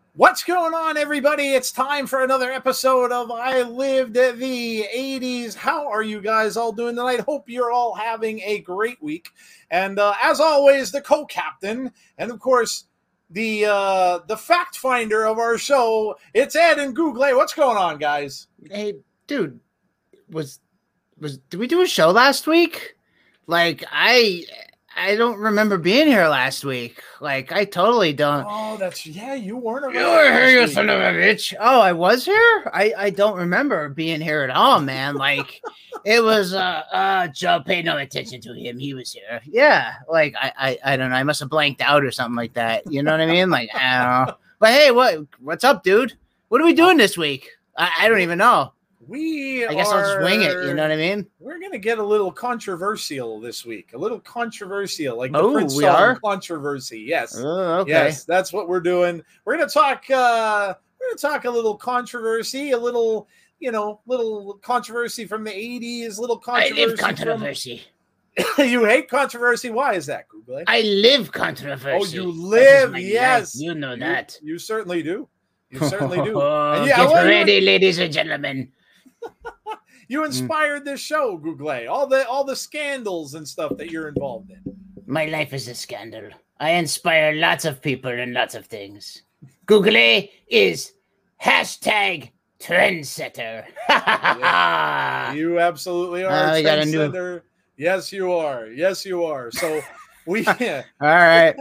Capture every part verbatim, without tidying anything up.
What's going on, everybody? It's time for another episode of I Lived the eighties. How are you guys all doing tonight? Hope you're all having a great week. And uh, as always, the co-captain, and of course, the uh, the fact finder of our show, it's Ed and Google. What's going on, guys? Hey, dude, was was did we do a show last week? Like, I I don't remember being here last week. Like, I totally don't. Oh, that's yeah. You weren't around. You were here, you son of a bitch. Oh, I was here. I I don't remember being here at all, man. Like, it was uh uh Joe. Paid no attention to him. He was here. Yeah. Like, I I I don't know. I must have blanked out or something like that. You know what I mean? Like, I don't know. But hey, what what's up, dude? What are we doing this week? I, I don't even know. We I guess are, I'll just wing it. You know what I mean? We're going to get a little controversial this week. A little controversial, like the oh, Prince we song are? controversy. Yes. Oh, okay. Yes, that's what we're doing. We're going to talk uh we're going to talk a little controversy, a little, you know, little controversy from the eighties, little controversy. I live controversy. From... You hate controversy? Why is that, Google? I live controversy. Oh, you live? Yes. Life. You know you, that. You certainly do. You certainly do. And yeah, Get well, ready, you... ladies and gentlemen. You inspired this show, Google. All the all the scandals and stuff that you're involved in. My life is a scandal. I inspire lots of people and lots of things. Google is hashtag trendsetter. Yeah, you absolutely are uh, a trendsetter. New... Yes, you are. Yes, you are. So we all right.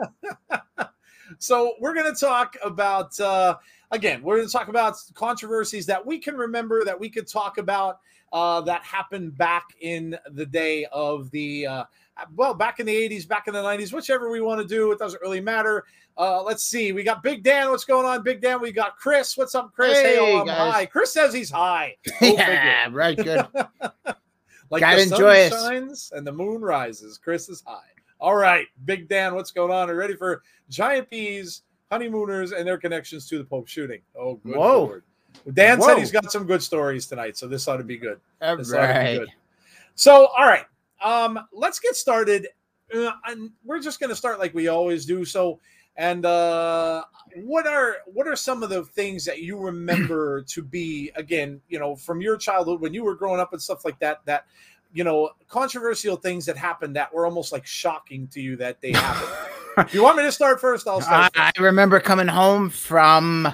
So we're going to talk about uh, again. We're going to talk about controversies that we can remember, that we could talk about. Uh, that happened back in the day of the, uh, well, back in the eighties, back in the nineties, whichever we want to do. It doesn't really matter. Uh, let's see. We got Big Dan. What's going on, Big Dan? We got Chris. What's up, Chris? Hey, hey oh, I'm guys. high. Chris says he's high. Yeah, right, good. Like Gotta the enjoy sun shines and the moon rises. Chris is high. All right, Big Dan, what's going on? Are you ready for Giant Peas, honeymooners, and their connections to the Pope shooting? Oh, good Whoa. Lord. Dan Whoa. said he's got some good stories tonight, so this ought to be good. All this ought to be right. good. So, all right, um, let's get started. Uh, and we're just going to start like we always do. So, and uh, what are what are some of the things that you remember to be, again, you know, from your childhood when you were growing up and stuff like that, that, you know, controversial things that happened that were almost like shocking to you that they happened? You want me to start first? I'll start I, first. I remember coming home from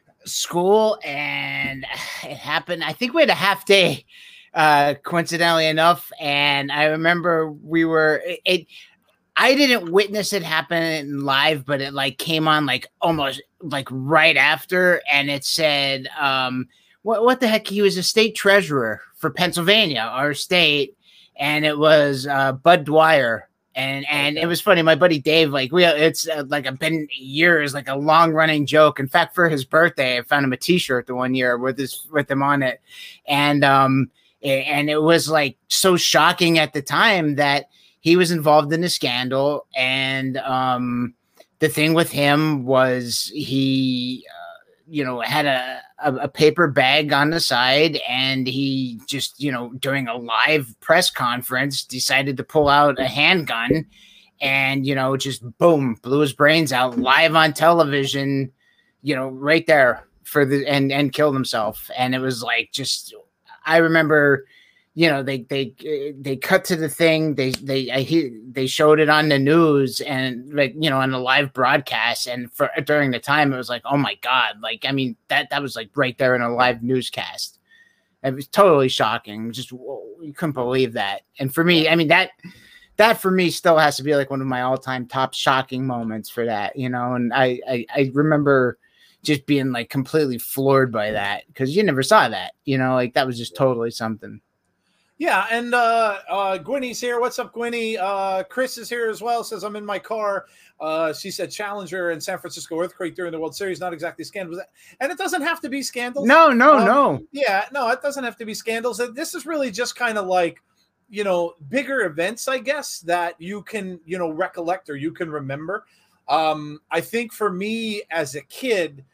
school and it happened. I think we had a half day, uh, coincidentally enough. And I remember we were, it, it I didn't witness it happen live, but it like came on like almost like right after. And it said, um, what, what the heck? He was a state treasurer for Pennsylvania, our state. And it was, uh, Bud Dwyer. And and okay. It was funny. My buddy Dave, like we, it's uh, like I've been years, like a long running joke. In fact, for his birthday, I found him a T-shirt the one year with his with him on it, and um and it was like so shocking at the time that he was involved in a scandal. And um the thing with him was he, uh, you know, had a. A, a paper bag on the side, and he just, you know, during a live press conference decided to pull out a handgun and, you know, just boom, blew his brains out live on television, you know, right there for the, and, and killed himself. And it was like, just, I remember, you know, they, they, they cut to the thing. They, they, I hear they showed it on the news and like, you know, on a live broadcast. And for during the time, it was like, oh my God. Like, I mean, that, that was like right there in a live newscast. It was totally shocking. Just, whoa, you couldn't believe that. And for me, I mean, that, that for me still has to be like one of my all time top shocking moments for that, you know? And I, I, I remember just being like completely floored by that because you never saw that, you know, like that was just totally something. Yeah, and uh, uh, Gwynny's here. What's up, Gwynny? Uh, Chris is here as well. Says, I'm in my car. Uh, she said Challenger and San Francisco earthquake during the World Series, not exactly scandals. And it doesn't have to be scandals. No, no, um, no. Yeah, no, it doesn't have to be scandals. This is really just kind of like, you know, bigger events, I guess, that you can, you know, recollect or you can remember. Um, I think for me as a kid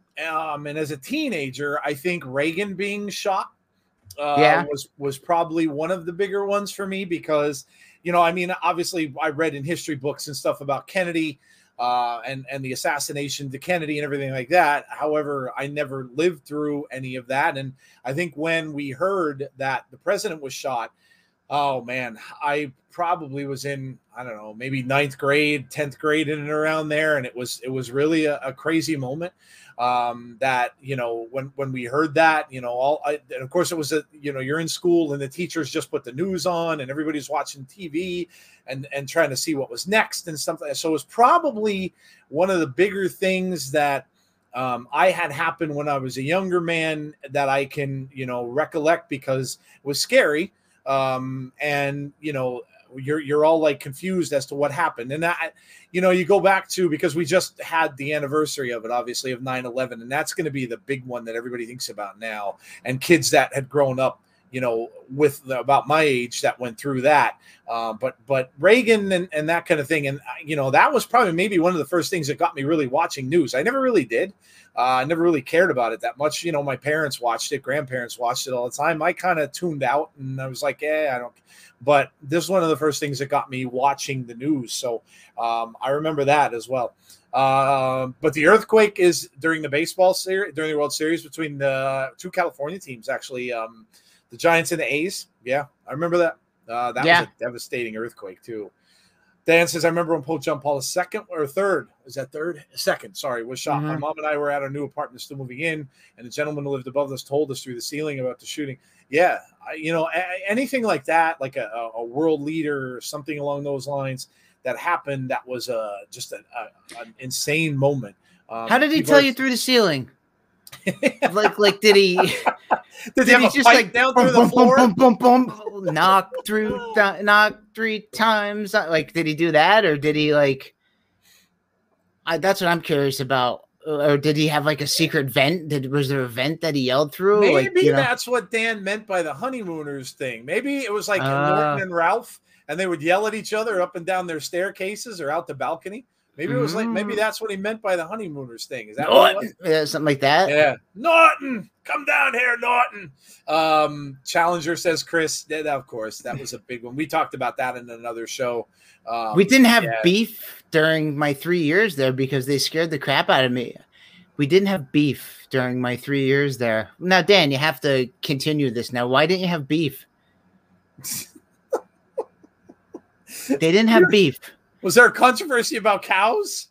um, and as a teenager, I think Reagan being shot Uh, yeah. was was probably one of the bigger ones for me because, you know, I mean, obviously I read in history books and stuff about Kennedy, uh, and and the assassination to Kennedy and everything like that. However, I never lived through any of that, and I think when we heard that the president was shot, oh man, I probably was in, I don't know, maybe ninth grade, tenth grade, in and around there, and it was it was really a, a crazy moment. Um, that, you know, when when we heard that, you know, all I, and of course it was a, you know, you're in school and the teachers just put the news on and everybody's watching T V and and trying to see what was next and stuff like that. So it was probably one of the bigger things that um, I had happen when I was a younger man that I can, you know, recollect, because it was scary. Um, and you know, you're you're all like confused as to what happened. And that, you know, you go back to, because we just had the anniversary of it, obviously, of nine eleven, and that's going to be the big one that everybody thinks about now. And kids that had grown up, you know, with the, about my age that went through that. Uh, but but Reagan and, and that kind of thing. And, you know, that was probably maybe one of the first things that got me really watching news. I never really did. Uh, I never really cared about it that much. You know, my parents watched it, grandparents watched it all the time. I kind of tuned out and I was like, yeah, I don't. But this is one of the first things that got me watching the news. So um, I remember that as well. Uh, but the earthquake is during the baseball series, during the World Series between the two California teams, actually, um, the Giants and the A's. Yeah, I remember that. Uh, that yeah. was a devastating earthquake too. Dan says, I remember when Pope John Paul the second or third, is that third? Second, sorry, was shot. Mm-hmm. My mom and I were at our new apartment still moving in, and the gentleman who lived above us told us through the ceiling about the shooting. Yeah, I, you know, a- anything like that, like a, a world leader or something along those lines that happened, that was uh, just a, a, an insane moment. Um, How did he tell are... you through the ceiling? like, like, did he? Did, did he just like down boom, through the boom, floor? Boom, boom, boom, boom, knock through, th- knock three times. Like, did he do that, or did he like? I, that's what I'm curious about. Or did he have like a secret vent? Did was there a vent that he yelled through? Maybe like, you know? That's what Dan meant by the honeymooners thing. Maybe it was like uh, Norton and Ralph, and they would yell at each other up and down their staircases or out the balcony. Maybe it was like, maybe that's what he meant by the honeymooners thing. Is that Norton? What it was? Yeah, something like that? Yeah. Norton, come down here, Norton. Um, Challenger says, Chris, yeah, of course, that was a big one. We talked about that in another show. Um, we didn't have yeah. beef during my three years there because they scared the crap out of me. We didn't have beef during my three years there. Now, Dan, you have to continue this now. Why didn't you have beef? They didn't have beef. Was there a controversy about cows?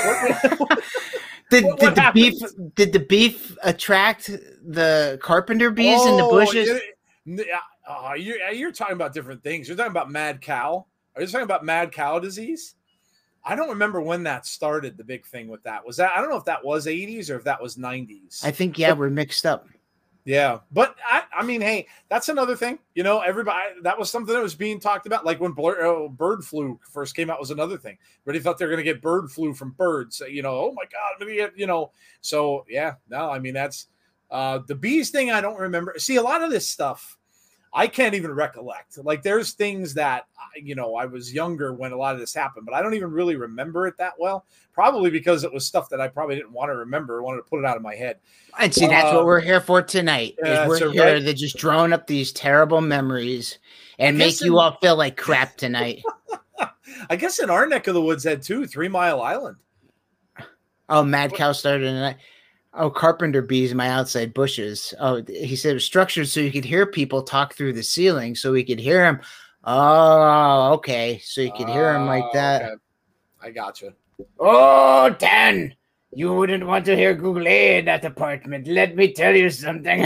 did what, did what the happened? beef did the beef attract the carpenter bees oh, in the bushes? You're, uh, you're, you're talking about different things. You're talking about mad cow. Are you talking about mad cow disease? I don't remember when that started. The big thing with that was that I don't know if that was eighties or if that was nineties. I think yeah, but, we're mixed up. Yeah, but I, I mean, hey, that's another thing. You know, everybody, that was something that was being talked about. Like when blur, oh, bird flu first came out was another thing. Everybody thought they were going to get bird flu from birds. You know, oh my God, maybe, you know. So, yeah, no, I mean, that's uh, the bees thing. I don't remember. See, a lot of this stuff, I can't even recollect. Like there's things that, you know, I was younger when a lot of this happened, but I don't even really remember it that well. Probably because it was stuff that I probably didn't want to remember. I wanted to put it out of my head. And see, that's uh, what we're here for tonight. Yeah, is we're here right. to just drone up these terrible memories and make in, you all feel like crap tonight. I guess in our neck of the woods had too, Three Mile Island. Oh, Mad Cow started tonight. Oh, carpenter bees in my outside bushes. Oh, he said it was structured so you could hear people talk through the ceiling, so we could hear him. Oh, okay. So you could hear him like that. Okay. I gotcha. Oh, Dan, you wouldn't want to hear Google in that apartment. Let me tell you something.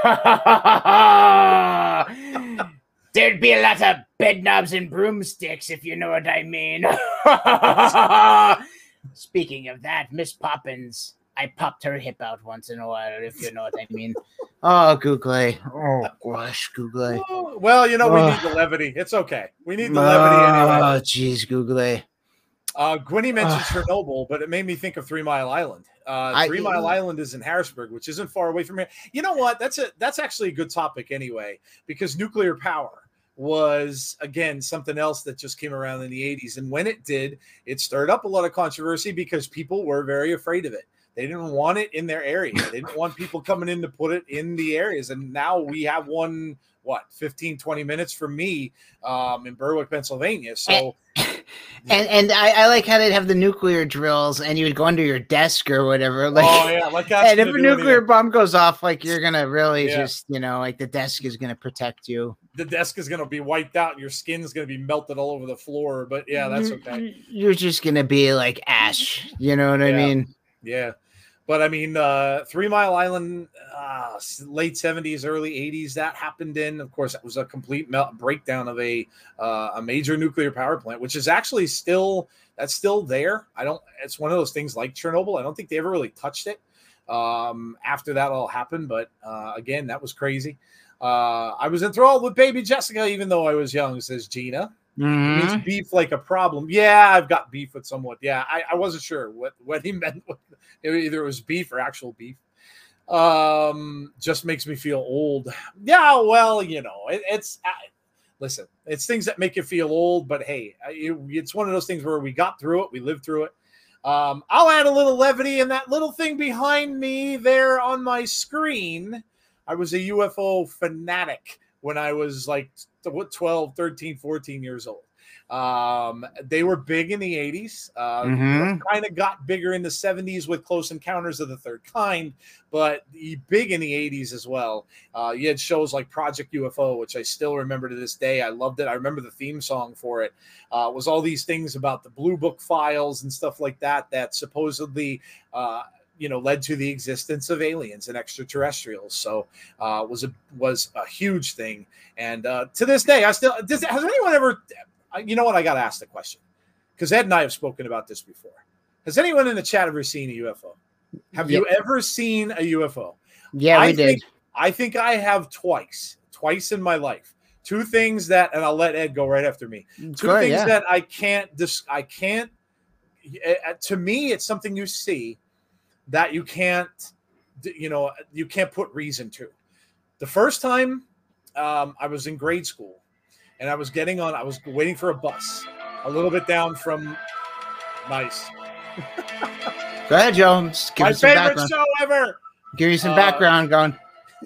There'd be a lot of bed knobs and broomsticks, if you know what I mean. Speaking of that, Miss Poppins, I popped her hip out once in a while, if you know what I mean. Oh, Google. Oh, gosh, Google. Oh, well, you know, we oh. need the levity. It's okay. We need the levity anyway. Oh, jeez, Google. Uh, Gwynny mentioned Chernobyl, but it made me think of Three Mile Island. Uh, Three I, Mile Island is in Harrisburg, which isn't far away from here. You know what? That's a that's actually a good topic anyway, because nuclear power was, again, something else that just came around in the eighties. And when it did, it stirred up a lot of controversy because people were very afraid of it. They didn't want it in their area. They didn't want people coming in to put it in the areas. And now we have one, what, fifteen, twenty minutes from me um, in Berwick, Pennsylvania. So. And and I, I like how they'd have the nuclear drills, and you would go under your desk or whatever. Like, oh yeah, like that's and if a nuclear anything. bomb goes off, like you're gonna really yeah. just, you know, like the desk is gonna protect you. The desk is gonna be wiped out, and your skin is gonna be melted all over the floor. But yeah, that's okay. You're just gonna be like ash. You know what yeah. I mean? Yeah. But I mean, uh, Three Mile Island, uh, late seventies, early eighties, that happened in, of course, it was a complete melt breakdown of a uh, a major nuclear power plant, which is actually still, that's still there. I don't, it's one of those things like Chernobyl. I don't think they ever really touched it um, after that all happened. But uh, again, that was crazy. Uh, I was enthralled with baby Jessica, even though I was young, says Gina. Mm-hmm. Means beef like a problem. Yeah, I've got beef with someone. Yeah, I, I wasn't sure what, what he meant. With, either it was beef or actual beef. Um, just makes me feel old. Yeah, well, you know, it, it's uh, listen, it's things that make you feel old. But hey, it, it's one of those things where we got through it, we lived through it. Um, I'll add a little levity in that little thing behind me there on my screen. I was a U F O fanatic when I was like twelve, thirteen, fourteen years old. Um, they were big in the eighties. Uh, mm-hmm. Kind of got bigger in the seventies with Close Encounters of the Third Kind, but big in the eighties as well. Uh, you had shows like Project U F O, which I still remember to this day. I loved it. I remember the theme song for it. Uh, it was all these things about the Blue Book files and stuff like that that supposedly uh, you know, led to the existence of aliens and extraterrestrials. So uh, was a was a huge thing. And uh, to this day, I still does, has anyone ever? You know what? I got to ask the question because Ed and I have spoken about this before. Has anyone in the chat ever seen a U F O? Have yep. you ever seen a U F O? Yeah, I we think, did. I think I have twice, twice in my life. Two things that, and I'll let Ed go right after me. Two Good, things yeah. that I can't. Dis, I can't. Uh, to me, it's something you see that you can't, you know, you can't put reason to. The first time um, I was in grade school and I was getting on, I was waiting for a bus a little bit down from nice. Go ahead, Joe. Just give My us some favorite background. show ever. Give you some Uh, background going.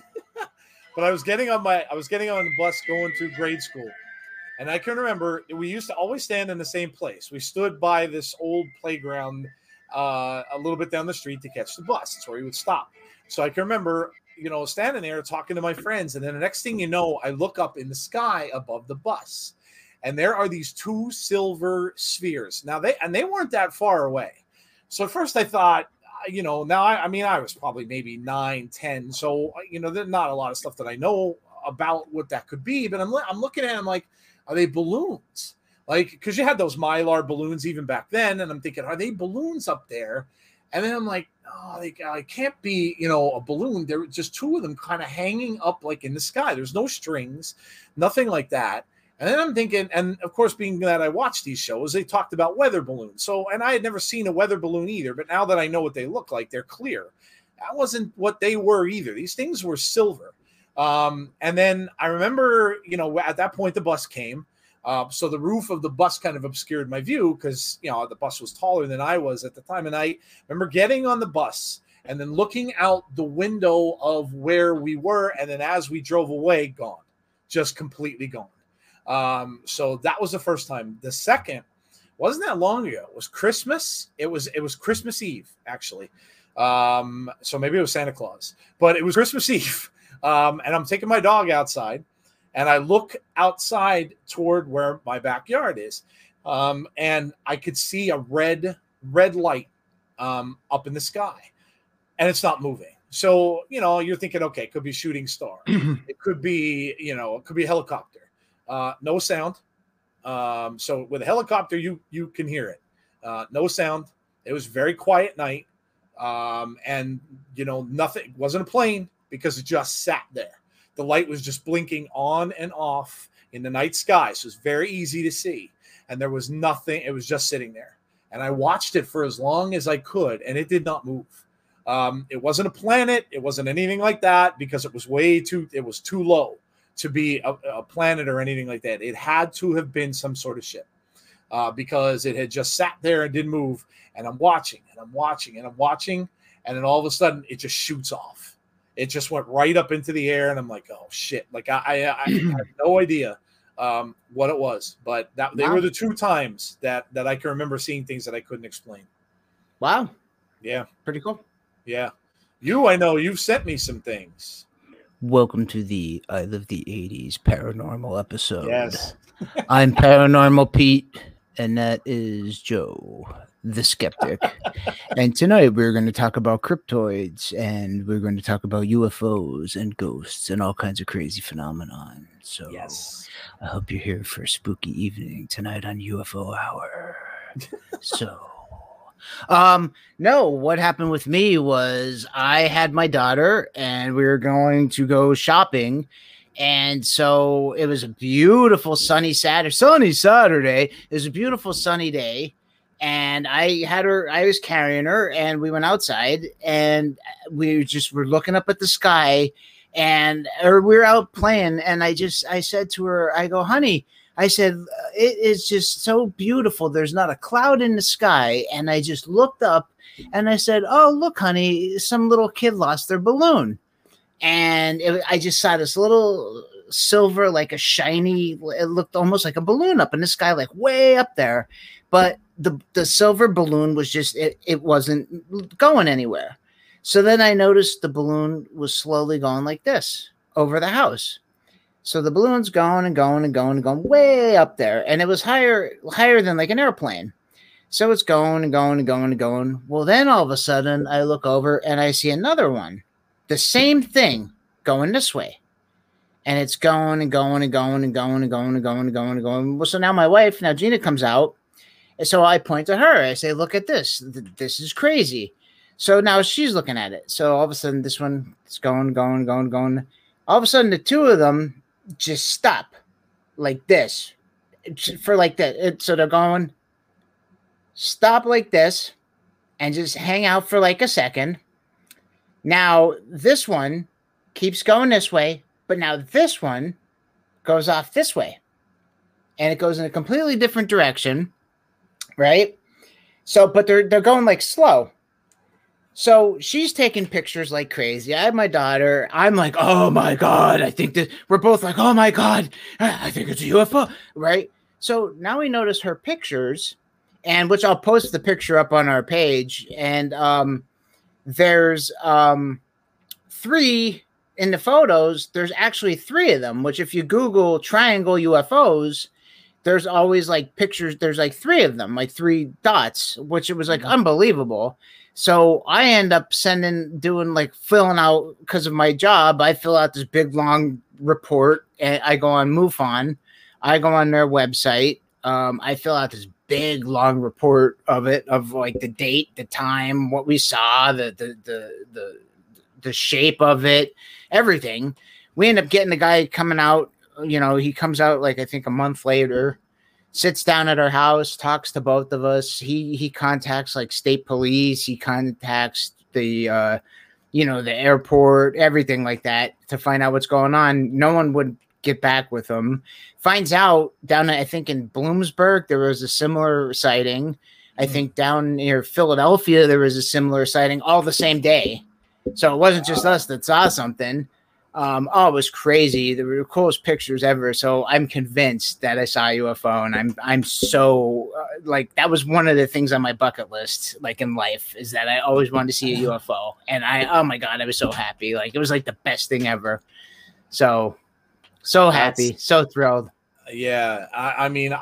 But I was getting on my, I was getting on the bus going to grade school. And I can remember we used to always stand in the same place. We stood by this old playground uh, a little bit down the street to catch the bus. That's where we would stop. So I can remember, you know, standing there talking to my friends. And then the next thing you know, I look up in the sky above the bus. And there are these two silver spheres. Now, they, and they weren't that far away. So at first I thought, you know, now I, I mean, I was probably maybe nine, ten. So, you know, there's not a lot of stuff that I know about what that could be. But I'm, I'm looking at them like, are they balloons? Like, because you had those Mylar balloons even back then. And I'm thinking, are they balloons up there? And then I'm like, oh, they it can't be, you know, a balloon. There were just two of them kind of hanging up like in the sky. There's no strings, nothing like that. And then I'm thinking, and of course, being that I watched these shows, they talked about weather balloons. So, and I had never seen a weather balloon either. But now that I know what they look like, they're clear. That wasn't what they were either. These things were silver. Um, and then I remember, you know, at that point, the bus came. Uh, so the roof of the bus kind of obscured my view because, you know, the bus was taller than I was at the time. And I remember getting on the bus and then looking out the window of where we were. And then as we drove away, gone, just completely gone. Um, so that was the first time. The second wasn't that long ago. It was Christmas. It was, it was Christmas Eve, actually. Um, so maybe it was Santa Claus, but it was Christmas Eve. Um, and I'm taking my dog outside and I look outside toward where my backyard is. Um, and I could see a red, red light, um, up in the sky and it's not moving. So, you know, you're thinking, okay, it could be a shooting star. It could be, you know, it could be a helicopter, uh, no sound. Um, so with a helicopter, you, you can hear it, uh, no sound. It was very quiet night. Um, and you know, nothing, wasn't a plane because it just sat there. The light was just blinking on and off in the night sky. So it's very easy to see. And there was nothing. It was just sitting there. And I watched it for as long as I could, and it did not move. Um, it wasn't a planet. It wasn't anything like that because it was way too, it was too low to be a, a planet or anything like that. It had to have been some sort of ship uh, because it had just sat there and didn't move. And I'm watching and I'm watching and I'm watching. and then all of a sudden it just shoots off. It just went right up into the air, and I'm like, oh shit! Like I, I, I had no idea um, what it was, but that they Wow. were the two times that that I can remember seeing things that I couldn't explain. Wow. Yeah. Pretty cool. Yeah. You, I know you've sent me some things. Welcome to the I Love the eighties paranormal episode. Yes. I'm Paranormal Pete, and that is Joe, the skeptic. And tonight we're going to talk about cryptoids, and we're going to talk about U F Os and ghosts and all kinds of crazy phenomenon. So Yes. I hope you're here for a spooky evening tonight on U F O Hour. So... Um, no, what happened with me was I had my daughter and we were going to go shopping. And so it was a beautiful sunny Saturday, sunny Saturday. It was a beautiful sunny day. And I had her, I was carrying her and we went outside and we just were looking up at the sky and or we were out playing. And I just, I said to her, I go, honey, I said, it is just so beautiful. There's not a cloud in the sky. And I just looked up and I said, oh, look, honey, some little kid lost their balloon. And it, I just saw this little silver, like a shiny, it looked almost like a balloon up in the sky, like way up there. But the, the silver balloon was just, it, it wasn't going anywhere. So then I noticed the balloon was slowly going like this over the house. So the balloon's going and going and going and going way up there. And it was higher, higher than like an airplane. So it's going and going and going and going. Well, then all of a sudden I look over and I see another one. The same thing going this way. And it's going and going and going and going and going and going and going and going. Well, so now my wife, now Gina comes out. And so I point to her. I say, look at this. This is crazy. So now she's looking at it. So all of a sudden this one is going, going, going, going. All of a sudden the two of them just stop like this for like that. So they're going stop like this and just hang out for like a second. Now this one keeps going this way, but now this one goes off this way and it goes in a completely different direction. Right. So, but they're, they're going like slow. So she's taking pictures like crazy. I have my daughter. I'm like, oh my God. I think that we're both like, oh my God. I think it's a U F O. Right. So now we notice her pictures, and which I'll post the picture up on our page. And um, there's um, three in the photos. There's actually three of them, which if you Google triangle U F Os, there's always like pictures. There's like three of them, like three dots, which it was like unbelievable. So I end up sending, doing like filling out because of my job. I fill out this big long report and I go on MUFON. I go on their website. Um, I fill out this big long report of it, of like the date, the time, what we saw, the the the the, the shape of it, everything. We end up getting the guy coming out. You know, he comes out like I think a month later. Sits down at our house, talks to both of us. He he contacts like state police. He contacts the, uh, you know, the airport, everything like that to find out what's going on. No one would get back with him. Finds out down, I think in Bloomsburg, there was a similar sighting. I think down near Philadelphia, there was a similar sighting all the same day. So it wasn't just us that saw something. Um, oh, it was crazy. They were the coolest pictures ever. So I'm convinced that I saw a U F O, and I'm I'm so uh, like that was one of the things on my bucket list, like in life, is that I always wanted to see a U F O, and I oh my God, I was so happy. Like it was like the best thing ever. So so happy, That's, so thrilled. Yeah, I, I mean,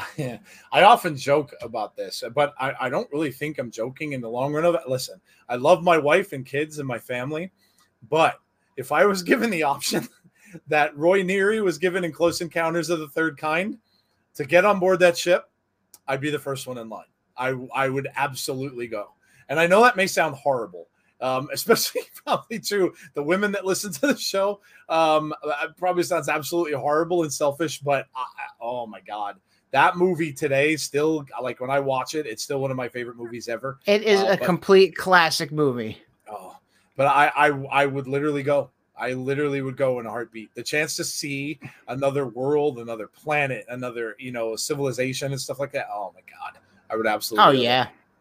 I I often joke about this, but I, I don't really think I'm joking in the long run of it. Listen, I love my wife and kids and my family, but if I was given the option that Roy Neary was given in Close Encounters of the Third Kind to get on board that ship, I'd be the first one in line. I I would absolutely go. And I know that may sound horrible, um, especially probably to the women that listen to the show. Um, it probably sounds absolutely horrible and selfish, but I, oh my God. That movie today still, like when I watch it, it's still one of my favorite movies ever. It is uh, a but, complete classic movie. Oh, But I, I I would literally go. I literally would go in a heartbeat. The chance to see another world, another planet, another, you know, civilization and stuff like that. Oh my God. I would absolutely. Oh yeah.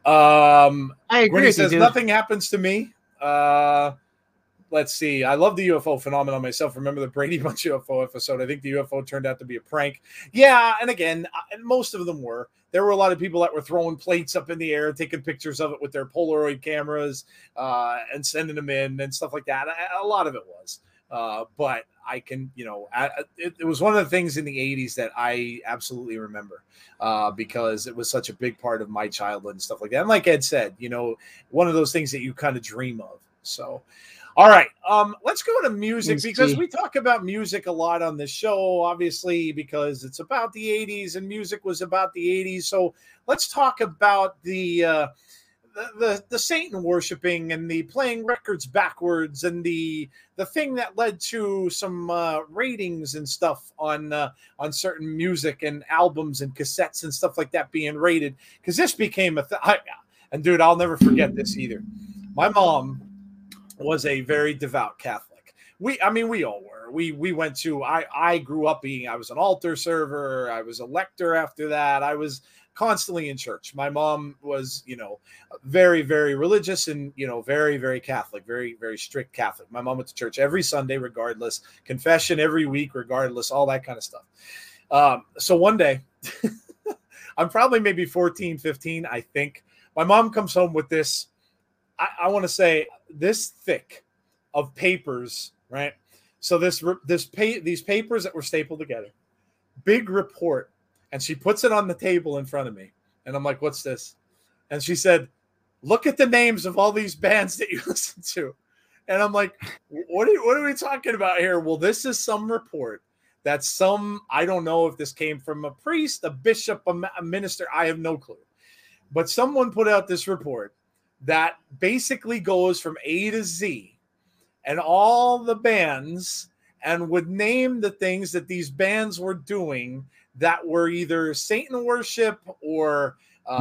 Um, I agree. Grinny with you, says dude. nothing happens to me. Uh, let's see. I love the U F O phenomenon myself. Remember the Brady Bunch U F O episode? I think the U F O turned out to be a prank. Yeah, and again, and most of them were. There were a lot of people that were throwing plates up in the air, taking pictures of it with their Polaroid cameras, uh, and sending them in and stuff like that. A lot of it was. Uh, but I can, you know, I, it, it was one of the things in the eighties that I absolutely remember uh, because it was such a big part of my childhood and stuff like that. And like Ed said, you know, one of those things that you kind of dream of. So, all right, um, let's go to music Let's because see. we talk about music a lot on this show, obviously, because it's about the eighties and music was about the eighties. So let's talk about the uh, the, the the Satan worshiping and the playing records backwards and the the thing that led to some uh, ratings and stuff on uh, on certain music and albums and cassettes and stuff like that being rated, because this became a thing. And dude, I'll never forget this either. My mom was a very devout Catholic. We, I mean, we all were. We we went to. I I grew up being. I was an altar server. I was a lector after that. I was constantly in church. My mom was, you know, very, very religious and, you know, very, very Catholic, very, very strict Catholic. My mom went to church every Sunday, regardless, confession every week, regardless, all that kind of stuff. Um, so one day, I'm probably maybe fourteen, fifteen, I think. My mom comes home with this, I, I want to say this thick of papers, right? So this, this pay, these papers that were stapled together, big report. And she puts it on the table in front of me. And I'm like, what's this? And she said, look at the names of all these bands that you listen to. And I'm like, what are, what are we talking about here? Well, this is some report that some, I don't know if this came from a priest, a bishop, a, a minister. I have no clue. But someone put out this report that basically goes from A to Z and all the bands and would name the things that these bands were doing that were either Satan worship or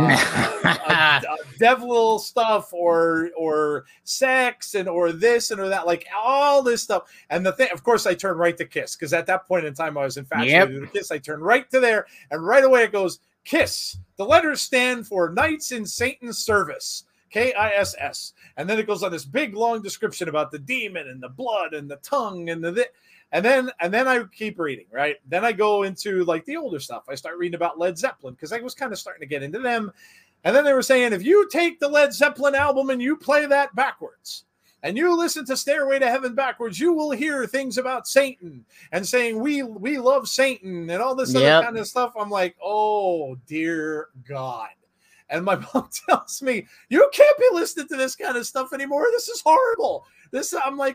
uh, a, a devil stuff or or sex and or this and or that, like all this stuff. And the thing, of course, I turned right to Kiss because at that point in time I was infatuated Yep. with Kiss. I turned right to there, and right away it goes Kiss. The letters stand for Knights in Satan's Service. K I S S. And then it goes on this big long description about the demon and the blood and the tongue and the. Th- And then and then I keep reading, right? Then I go into like the older stuff. I start reading about Led Zeppelin because I was kind of starting to get into them. And then they were saying, if you take the Led Zeppelin album and you play that backwards and you listen to Stairway to Heaven backwards, you will hear things about Satan and saying, we we love Satan and all this Yep. other kind of stuff. I'm like, oh, dear God. And my mom tells me, you can't be listening to this kind of stuff anymore. This is horrible. This, I'm like,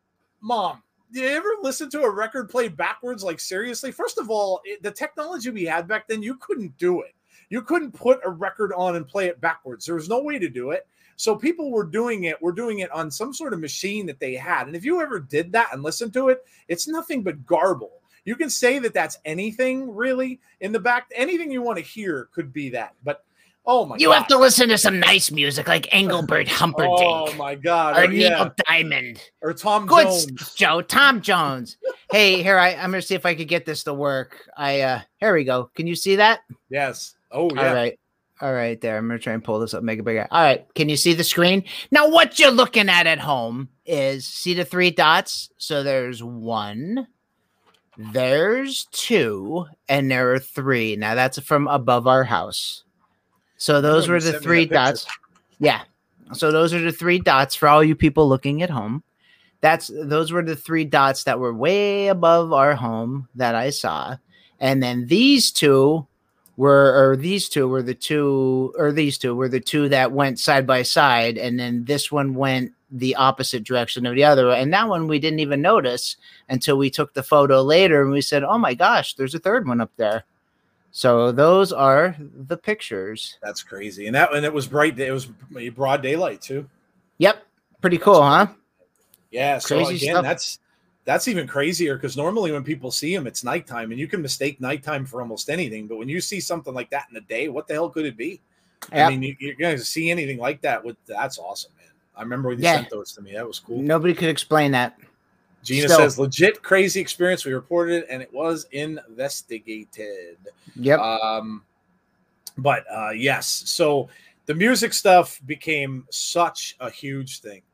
Mom, do you ever listen to a record played backwards? Like, seriously? First of all, it, the technology we had back then, you couldn't do it. You couldn't put a record on and play it backwards. There was no way to do it. So people were doing it. We're doing it on some sort of machine that they had. And if you ever did that and listened to it, it's nothing but garble. You can say that that's anything really in the back. Anything you want to hear could be that. But oh my You God. have to listen to some nice music like Engelbert Humperdinck Oh my God. or Or, yeah. Neil Diamond. Or Tom Good Jones. stuff, Joe. Tom Jones. Hey, here I, I'm gonna see if I could get this to work. I uh here we go. Can you see that? Yes. Oh yeah. All right. All right, there. I'm gonna try and pull this up, make it bigger. All right. Can you see the screen? Now, what you're looking at at home is see the three dots. So there's one, there's two, and there are three. Now that's from above our house. So those Remember were you the sent me three that picture. dots. Yeah. So those are the three dots for all you people looking at home. That's those were the three dots that were way above our home that I saw. And then these two were or these two were the two or these two were the two that went side by side, and then this one went the opposite direction of the other. And that one we didn't even notice until we took the photo later and we said, "Oh my gosh, there's a third one up there." So those are the pictures. That's crazy. And that and it was bright. It was broad daylight too. Yep. Pretty cool, huh? Yeah. So Crazy again, stuff. that's that's even crazier because normally when people see them, it's nighttime, and you can mistake nighttime for almost anything. But when you see something like that in the day, what the hell could it be? Yep. I mean, you, you're going to see anything like that. With that's awesome, man. I remember when you Yeah. sent those to me. That was cool. Nobody could explain that. Gina Still. says, legit crazy experience. We reported it, and it was investigated. Yep. Um, but uh, yes, so the music stuff became such a huge thing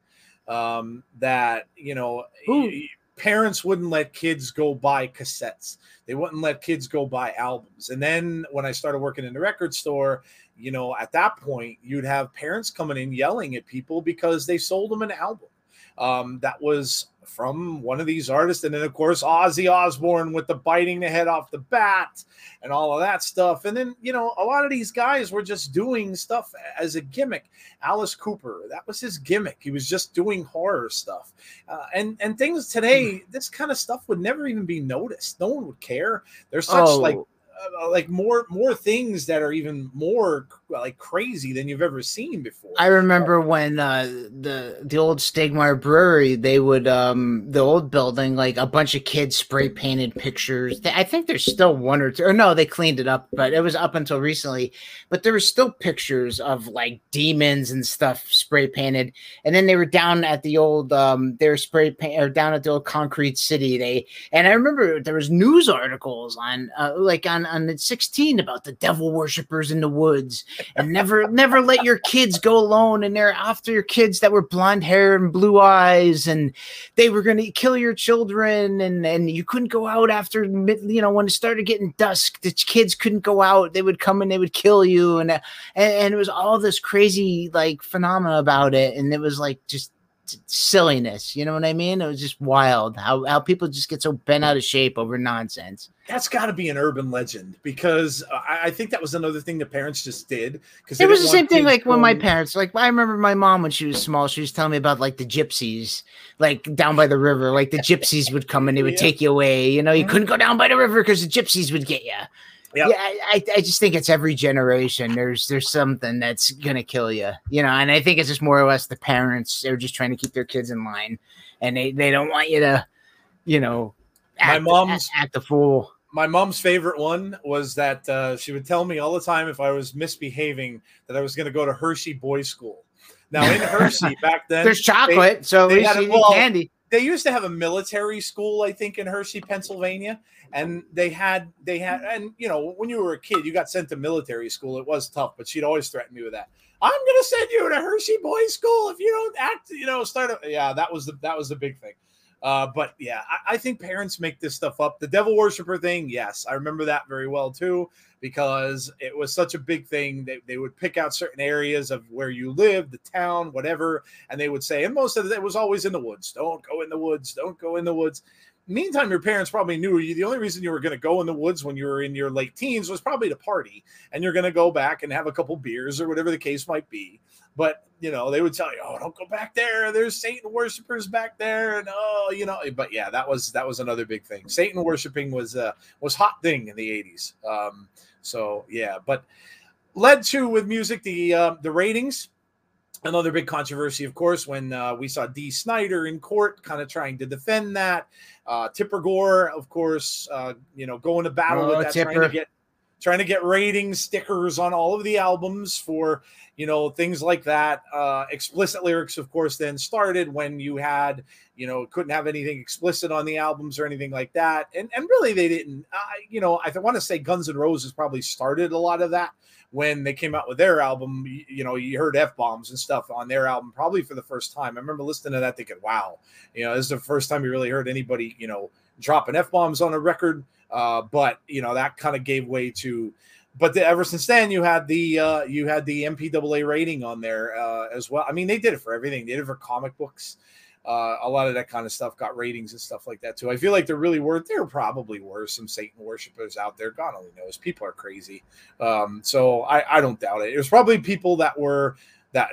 um, that, you know, y- parents wouldn't let kids go buy cassettes. They wouldn't let kids go buy albums. And then when I started working in the record store, you know, at that point, you'd have parents coming in yelling at people because they sold them an album um, that was from one of these artists. And then, of course, Ozzy Osbourne with the biting the head off the bat and all of that stuff. And then, you know, a lot of these guys were just doing stuff as a gimmick. Alice Cooper, that was his gimmick. He was just doing horror stuff. Uh, and, and things today, this kind of stuff would never even be noticed. No one would care. There's such Oh. like, uh, like more, more things that are even more like crazy than you've ever seen before. I remember when uh, the the old Stegmaier Brewery, they would um the old building, like a bunch of kids spray painted pictures. I think there's still one or two, or no, they cleaned it up, but it was up until recently. But there were still pictures of like demons and stuff spray painted. And then they were down at the old um they were spray paint or down at the old Concrete City. They and I remember there was news articles on uh, like on on the sixteen about the devil worshippers in the woods. And never, never let your kids go alone. And they're after your kids that were blonde hair and blue eyes, and they were going to kill your children. And and you couldn't go out after, you know, when it started getting dusk. The kids couldn't go out. They would come and they would kill you. And and, and it was all this crazy like phenomena about it. And it was like just silliness. You know what I mean? It was just wild how how people just get so bent out of shape over nonsense. That's got to be an urban legend because I, I think that was another thing the parents just did. Because it was the same thing like when my parents, like I remember my mom when she was small, she was telling me about like the gypsies, like down by the river, like the gypsies would come and they would yeah. take you away. You know, you couldn't go down by the river because the gypsies would get you. Yep. Yeah, I, I just think it's every generation. There's there's something that's gonna kill you, you know. And I think it's just more or less the parents. They're just trying to keep their kids in line, and they, they don't want you to, you know, act, my mom's act, act the fool. My mom's favorite one was that uh, she would tell me all the time if I was misbehaving that I was going to go to Hershey Boys School. Now in Hershey back then, there's chocolate, they, so they had a, well, candy. They used to have a military school, I think, in Hershey, Pennsylvania, and they had they had and you know when you were a kid, you got sent to military school. It was tough, but she'd always threaten me with that. I'm going to send you to Hershey Boys School if you don't act, you know, start. A, yeah, that was the that was the big thing. Uh, but yeah, I, I think parents make this stuff up. The devil worshiper thing, yes, I remember that very well too, because it was such a big thing. They, they would pick out certain areas of where you live, the town, whatever, and they would say, and most of it was always in the woods. Don't go in the woods. Don't go in the woods. Meantime, your parents probably knew you. The only reason you were going to go in the woods when you were in your late teens was probably to party, and you're going to go back and have a couple beers or whatever the case might be. But, you know, they would tell you, oh, don't go back there. There's Satan worshipers back there. And, oh, you know, but yeah, that was that was another big thing. Satan worshiping was uh, was hot thing in the eighties. Um, so, yeah, but led to with music, the uh, the ratings. Another big controversy, of course, when uh, we saw Dee Snider in court kind of trying to defend that. Uh, Tipper Gore, of course, uh, you know, going to battle oh, with that, Tipper. trying to get trying to get rating stickers on all of the albums for, you know, things like that. Uh, explicit lyrics, of course, then started when you had, you know, couldn't have anything explicit on the albums or anything like that. And and really they didn't, uh, you know, I want to say Guns N' Roses probably started a lot of that when they came out with their album. You, you know, you heard F-bombs and stuff on their album probably for the first time. I remember listening to that thinking, wow, you know, this is the first time you really heard anybody, you know, dropping F-bombs on a record. Uh, but you know that kind of gave way to, but the, ever since then you had the uh, you had the M P A A rating on there uh, as well. I mean, they did it for everything. They did it for comic books. Uh, a lot of that kind of stuff got ratings and stuff like that too. I feel like there really were there probably were some Satan worshipers out there. God only knows. People are crazy. Um, so I, I don't doubt it. It was probably people that were that.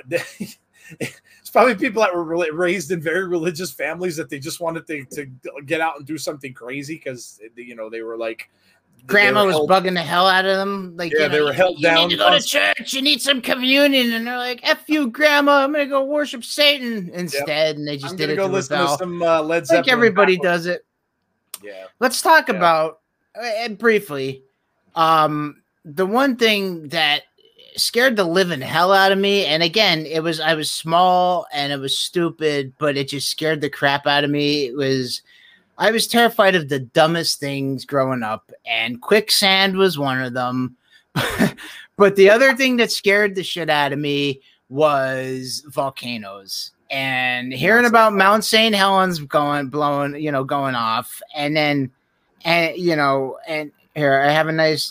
It's probably people that were raised in very religious families that they just wanted to, to get out and do something crazy because, you know, they were like, grandma were was held, bugging the hell out of them. Like, yeah, you know, they were held you, down. You need to go to church. You need some communion. And they're like, F you, grandma. I'm going to go worship Satan instead. Yep. And they just I'm did it go to listen rebel. to some uh, Led Zeppelin. Like everybody does it. Yeah. Let's talk yeah. about, uh, briefly, um, the one thing that scared the living hell out of me. And again, it was, I was small and it was stupid, but it just scared the crap out of me. It was, I was terrified of the dumbest things growing up, and quicksand was one of them. But the other thing that scared the shit out of me was volcanoes. And hearing about Mount Saint Helens going, blowing, you know, going off, and then, and you know, and here I have a nice,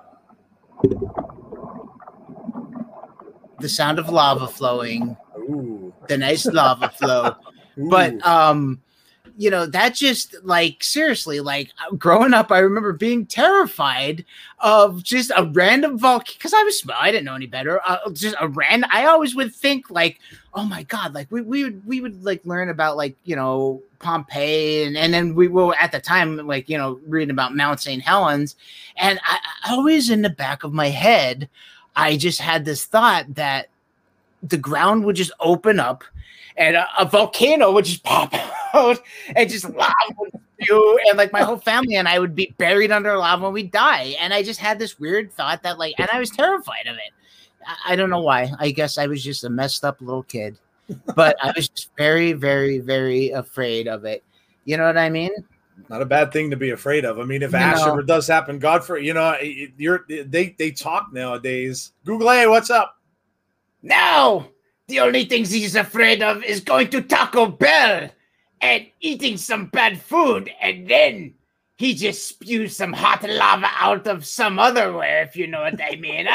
the sound of lava flowing, Ooh. the nice lava flow, but um, you know, that just like seriously, like growing up, I remember being terrified of just a random volcano because I was small, I didn't know any better. Uh, just a random, I always would think like, oh my god, like we we would we would like learn about like you know Pompeii and and then we were at the time like you know reading about Mount Saint Helens, and I, I always in the back of my head, I just had this thought that the ground would just open up and a, a volcano would just pop out and just lava would spew, and like my whole family and I would be buried under lava and we'd die. And I just had this weird thought that like, and I was terrified of it. I, I don't know why. I guess I was just a messed up little kid, but I was just very, very, very afraid of it. You know what I mean? Not a bad thing to be afraid of. I mean, if No. ash ever does happen, God for you know, you're they they talk nowadays. Google, hey, what's up? No, the only things he's afraid of is going to Taco Bell and eating some bad food, and then he just spews some hot lava out of some otherwhere, if you know what I mean.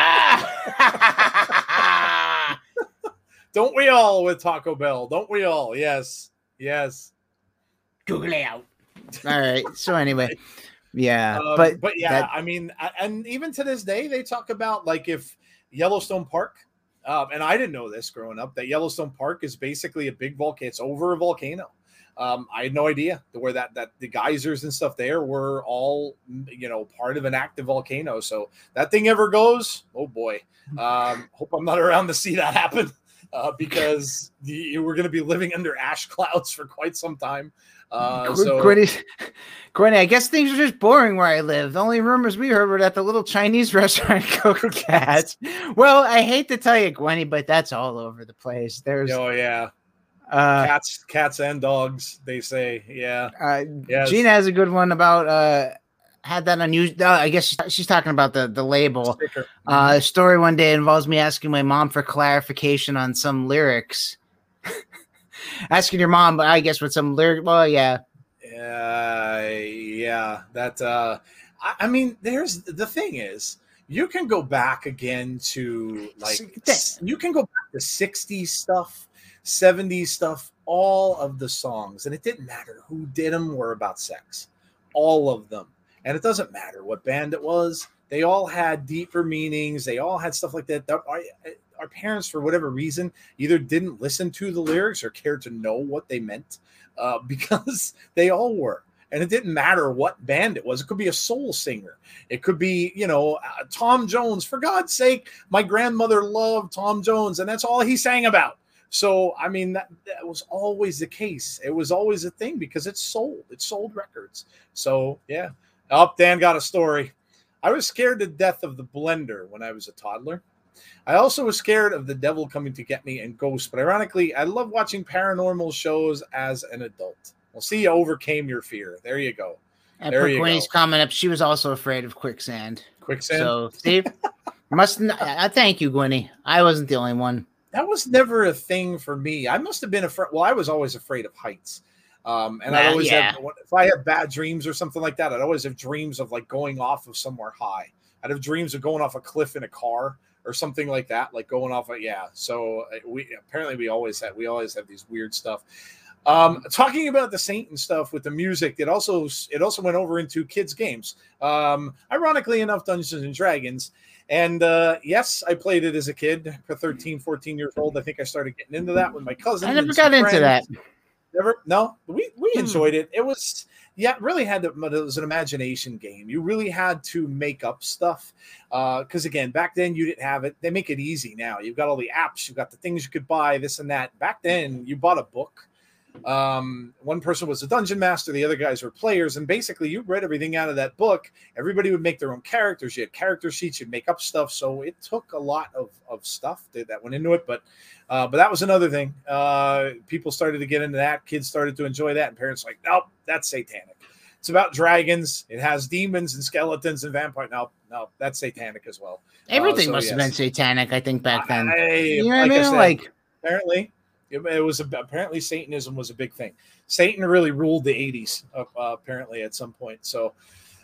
Ah! Don't we all with Taco Bell? Don't we all? Yes, yes. Google it out. All right. So anyway, yeah, Um, but but yeah, that- I mean, and even to this day, they talk about like if Yellowstone Park. Um, and I didn't know this growing up that Yellowstone Park is basically a big volcano. It's over a volcano. Um, I had no idea where that that the geysers and stuff there were all you know part of an active volcano. So that thing ever goes, oh boy. Um, hope I'm not around to see that happen uh, because the, we're going to be living under ash clouds for quite some time. Uh, so Courtney, Courtney, I guess things are just boring where I live. The only rumors we heard were that the little Chinese restaurant cooked cats. Well, I hate to tell you, Gwenny, but that's all over the place. There's oh yeah, uh, cats, cats and dogs. They say, yeah. uh, Yes. Gina has a good one about uh, had that unusual. Uh, I guess she's, she's talking about the the label. Sticker. Uh, a story one day involves me asking my mom for clarification on some lyrics. Asking your mom, but I guess with some lyric. Well, yeah. Uh, yeah, that. Uh, I, I mean, there's the thing is, you can go back again to like you can go back to sixties stuff, seventies stuff, all of the songs, and it didn't matter who did them were about sex, all of them, and it doesn't matter what band it was. They all had deeper meanings. They all had stuff like that. That our, our parents, for whatever reason, either didn't listen to the lyrics or cared to know what they meant, uh, because they all were. And it didn't matter what band it was. It could be a soul singer. It could be, you know, uh, Tom Jones. For God's sake, my grandmother loved Tom Jones, and that's all he sang about. So, I mean, that, that was always the case. It was always a thing because it sold. It sold records. So, yeah. Oh, Dan got a story. I was scared to death of the blender when I was a toddler. I also was scared of the devil coming to get me and ghosts. But ironically, I love watching paranormal shows as an adult. Well, see, you overcame your fear. There you go. And There per you Queen's go. comment up, she was also afraid of quicksand. Quicksand. So, Steve, must n- I thank you, Gwenny. I wasn't the only one. That was never a thing for me. I must have been afraid. Well, I was always afraid of heights. Um, and I Well, always yeah. have, if I had bad dreams or something like that, I'd always have dreams of like going off of somewhere high. I'd have dreams of going off a cliff in a car or something like that, like going off. A, yeah. So uh, we apparently we always had we always have these weird stuff. Um, talking about the Saint and stuff with the music, it also it also went over into kids' games. Um, ironically enough, Dungeons and Dragons. And uh, yes, I played it as a kid, for thirteen, fourteen years old. I think I started getting into that with my cousin. I never and some got into friends. that. Never, no, we we Hmm. enjoyed it. It was, yeah, it really had to, but it was an imagination game. You really had to make up stuff. Because again, back then you didn't have it. They make it easy now. You've got all the apps, you've got the things you could buy, this and that. Back then, you bought a book. Um, one person was a dungeon master, the other guys were players, and basically you read everything out of that book. Everybody would make their own characters. You had character sheets, you'd make up stuff. So it took a lot of, of stuff that, that went into it. But uh, but that was another thing. Uh, people started to get into that. Kids started to enjoy that, and parents were like, nope, that's satanic. It's about dragons. It has demons and skeletons and vampires. No, no, that's satanic as well. Everything uh, so must yes. have been satanic, I think, back then. I, you know what like I mean? I said, like apparently, it, it was a, apparently Satanism was a big thing. Satan really ruled the eighties, uh, apparently at some point. So,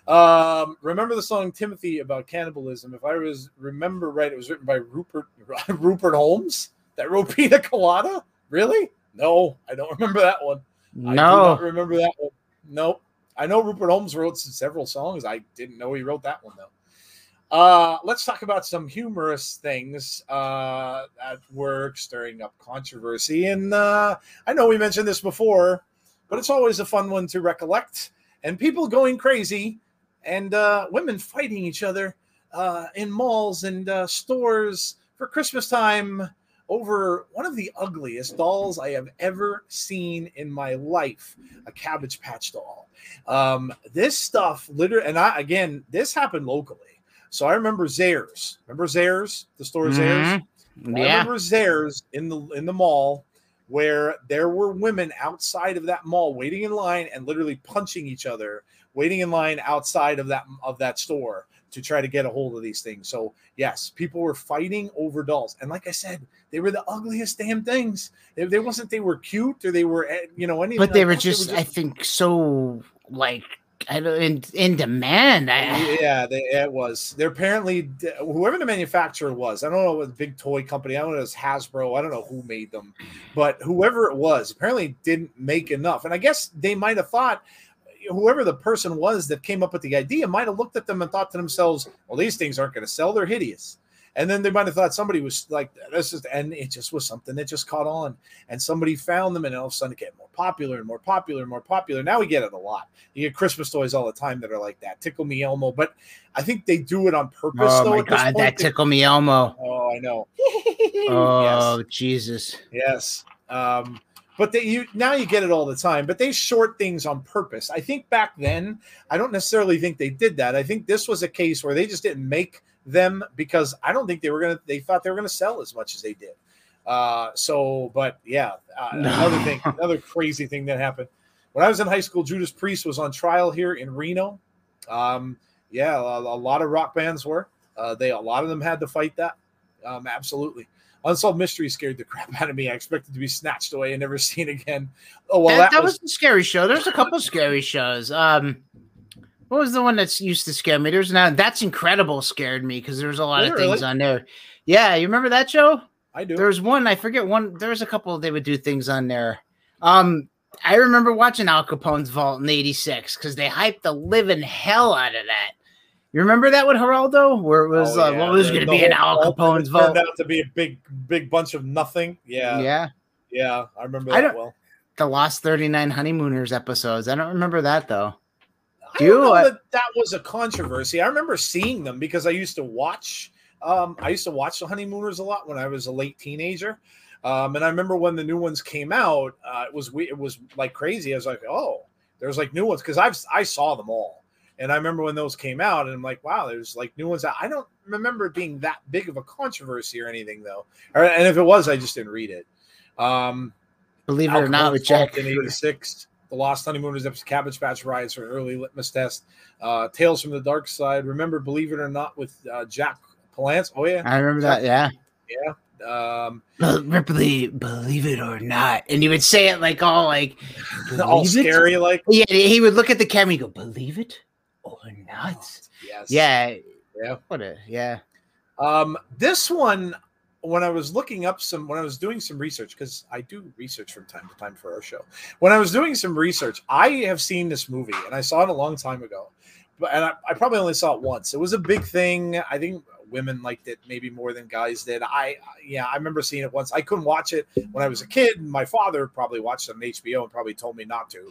um, remember the song Timothy about cannibalism? If I was remember right, it was written by Rupert Rupert Holmes that wrote Pina Colada. Really? No, I don't remember that one. no, I do not remember that one. Nope. I know Rupert Holmes wrote several songs. I didn't know he wrote that one though. Uh, let's talk about some humorous things uh, at work, stirring up controversy. And uh, I know we mentioned this before, but it's always a fun one to recollect. And people going crazy, and uh, women fighting each other uh, in malls and uh, stores for Christmas time over one of the ugliest dolls I have ever seen in my life, a Cabbage Patch doll. Um, this stuff, literally, and I again, this happened locally. So I remember Zayres. Remember Zayres, the store Zayres? mm-hmm. I yeah, remember Zayres in the in the mall where there were women outside of that mall waiting in line and literally punching each other, waiting in line outside of that of that store to try to get a hold of these things. So yes, people were fighting over dolls, and like I said, they were the ugliest damn things. If they wasn't, they were cute or they were, you know, anything. but they, like were that. just, they were I think, so like I don't in, in demand. I, yeah, they, it was. They're apparently whoever the manufacturer was. I don't know what big toy company. I don't know if it was Hasbro. I don't know who made them, but whoever it was apparently didn't make enough. And I guess they might have thought. Whoever the person was that came up with the idea might have looked at them and thought to themselves, well, these things aren't going to sell. They're hideous. And then they might have thought somebody was like, this is, and it just was something that just caught on. And somebody found them, and all of a sudden it get more popular and more popular and more popular. Now we get it a lot. You get Christmas toys all the time that are like that. Tickle Me Elmo. But I think they do it on purpose. oh though, my at this God, point. that They, Tickle Me Elmo. oh, I know. Oh, yes. Jesus. Yes. Um, But they, you now you get it all the time. But they short things on purpose. I think back then, I don't necessarily think they did that. I think this was a case where they just didn't make them because I don't think they were gonna. They thought they were gonna sell as much as they did. Uh, so, but yeah, uh, No. another thing, another crazy thing that happened when I was in high school. Judas Priest was on trial here in Reno. Um, yeah, a, a lot of rock bands were. Uh, they a lot of them had to fight that. Um, absolutely. Unsolved Mystery scared the crap out of me. I expected to be snatched away and never seen again. Oh well, that, that, that was, was a scary show. There's a couple scary shows. Um, what was the one that's used to scare me? There's now That's Incredible scared me because there was a lot of Literally? things on there. Yeah, you remember that show? I do. There was one, I forget one. There was a couple they would do things on there. Um, I remember watching Al Capone's Vault in eighty-six because they hyped the living hell out of that. You remember that with Geraldo, where it was Oh, uh, yeah. what was The- going to the be an whole Al vault Capone's turned Vault? out to be a big, big bunch of nothing. Yeah, yeah, Yeah, I remember I that don't- well. the Lost thirty-nine Honeymooners episodes. I don't remember that though. I Do don't you? know I- that that was a controversy. I remember seeing them because I used to watch. Um, I used to watch the Honeymooners a lot when I was a late teenager. Um, and I remember when the new ones came out, uh, it was we- it was like crazy. I was like, oh, there's like new ones because I've I saw them all, and I remember when those came out, and I'm like, wow, there's like new ones. I don't remember it being that big of a controversy or anything though. Or, and if it was, I just didn't read it. Um, Believe it Al or not, Capone's with Jack. Vault in eighty-six, The Lost Honeymooners episode, Cabbage Patch Riots for an early litmus test, uh, Tales from the Dark Side. Remember, Believe It or Not with uh, Jack Palance. Oh yeah, I remember that. Yeah. yeah. Um, Ripley, believe it or not, and he would say it like all like all "Believe it?" scary, like Yeah, he would look at the camera and go, "Believe it or not." yes, Yeah, yeah. what a yeah. Um, this one, when I was looking up some, when I was doing some research, because I do research from time to time for our show. When I was doing some research, I have seen this movie, and I saw it a long time ago, but and I, I probably only saw it once. It was a big thing. I think women liked it maybe more than guys did. I yeah, I remember seeing it once. I couldn't watch it when I was a kid. My father probably watched it on H B O and probably told me not to.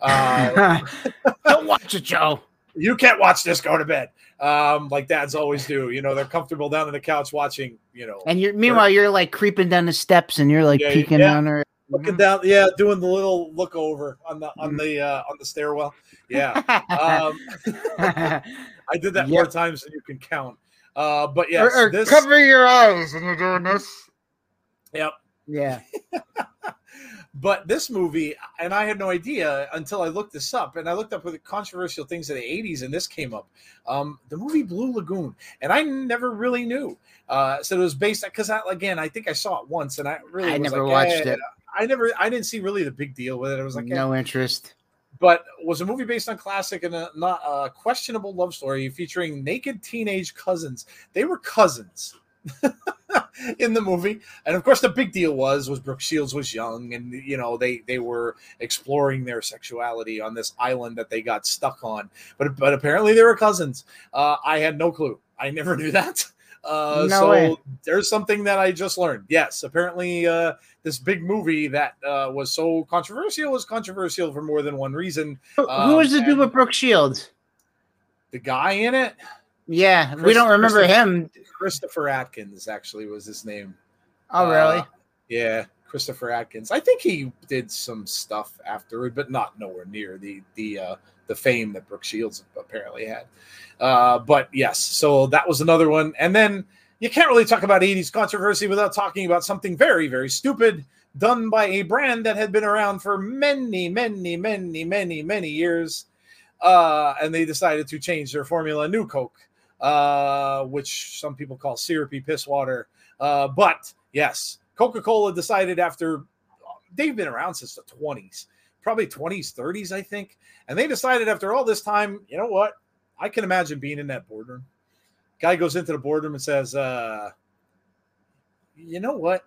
Uh, Don't watch it, Joe. you can't watch this. Go to bed. Um, like dads always do. You know, they're comfortable down on the couch watching. You know, And you're meanwhile you're like creeping down the steps and you're like Yeah, peeking yeah. on her. looking down. Yeah, doing the little look over on the on the uh, on the stairwell. Yeah, um, I did that more Yep. times than you can count. Uh, but yes, or, or this. cover your eyes when you're doing this. Yep. Yeah. But this movie, and I had no idea until I looked this up, and I looked up with the controversial things of the eighties, and this came up. Um, the movie Blue Lagoon, and I never really knew. Uh, so it was based because, again, I think I saw it once, and I really I was never like, watched eh, it. I never, I didn't see really the big deal with it. I was like, no eh. interest. But was a movie based on classic and a not a questionable love story featuring naked teenage cousins. They were cousins in the movie, and of course, the big deal was was Brooke Shields was young, and you know they they were exploring their sexuality on this island that they got stuck on. But but apparently they were cousins. Uh, I had no clue. I never knew that. Uh, no so way. There's something that I just learned. Yes, apparently uh, this big movie that uh, was so controversial was controversial for more than one reason. Who, Um, who was the dude with Brooke Shields? The guy in it? Yeah, Chris, we don't remember him. Christopher Atkins actually was his name. Oh, really? Uh, yeah, Christopher Atkins. I think he did some stuff afterward, but not nowhere near the the uh, the fame that Brooke Shields apparently had. Uh, but yes, so that was another one. And then you can't really talk about eighties controversy without talking about something very, very stupid done by a brand that had been around for many, many, many, many, many years. Uh, and they decided to change their formula, New Coke, uh, which some people call syrupy piss water. Uh, but yes, Coca-Cola decided after they've been around since the twenties, probably twenties, thirties, I think. And they decided after all this time, you know what? I can imagine being in that boardroom. Guy goes into the boardroom and says, uh, you know what?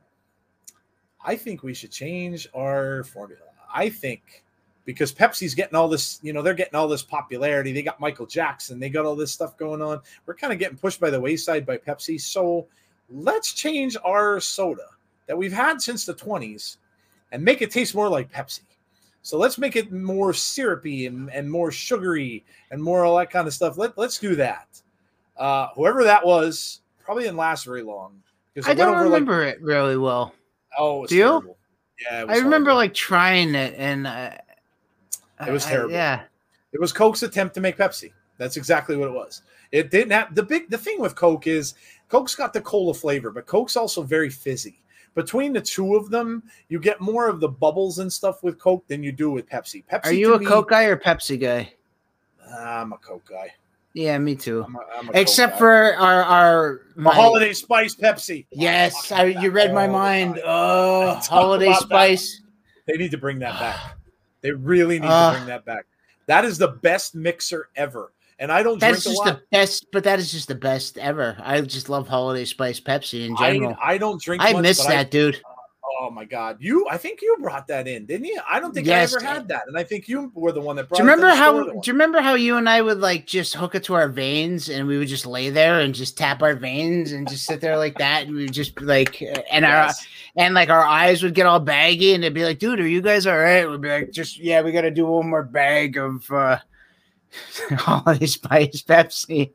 I think we should change our formula. I think because Pepsi's getting all this, you know, they're getting all this popularity. They got Michael Jackson. They got all this stuff going on. We're kind of getting pushed by the wayside by Pepsi. So let's change our soda that we've had since the twenties and make it taste more like Pepsi. So let's make it more syrupy and, and more sugary and more all that kind of stuff. Let, let's do that. Uh, whoever that was probably didn't last very long. I don't remember like, it really well. Oh, it was do you? Terrible. Yeah, it was I remember horrible. like trying it, and uh, it was terrible. I, yeah, it was Coke's attempt to make Pepsi. That's exactly what it was. It didn't have the big. The thing with Coke is Coke's got the cola flavor, but Coke's also very fizzy. Between the two of them, you get more of the bubbles and stuff with Coke than you do with Pepsi. Pepsi. Are you a me, Coke guy or Pepsi guy? I'm a Coke guy. Yeah, me too. I'm a, I'm a Except for our our my, Holiday Spice Pepsi. Yes, I, you read my mind. Oh, Holiday Spice. That. They need to bring that back. They really need uh, to bring that back. That is the best mixer ever. And I don't that's drink just a lot. the best, but that is just the best ever. I just love Holiday Spice Pepsi in general. I, I don't drink. I much, miss that, I, dude. Oh my God, you! I think you brought that in, didn't you? I don't think yes. I ever had that, and I think you were the one that brought. Do you remember it how? Do you remember how you and I would like just hook it to our veins, and we would just lay there and just tap our veins and just sit there like that, and we would just like, and yes. our and like our eyes would get all baggy, and it'd be like, dude, are you guys all right? We'd be like, just yeah, we got to do one more bag of. uh Holiday Spice Pepsi.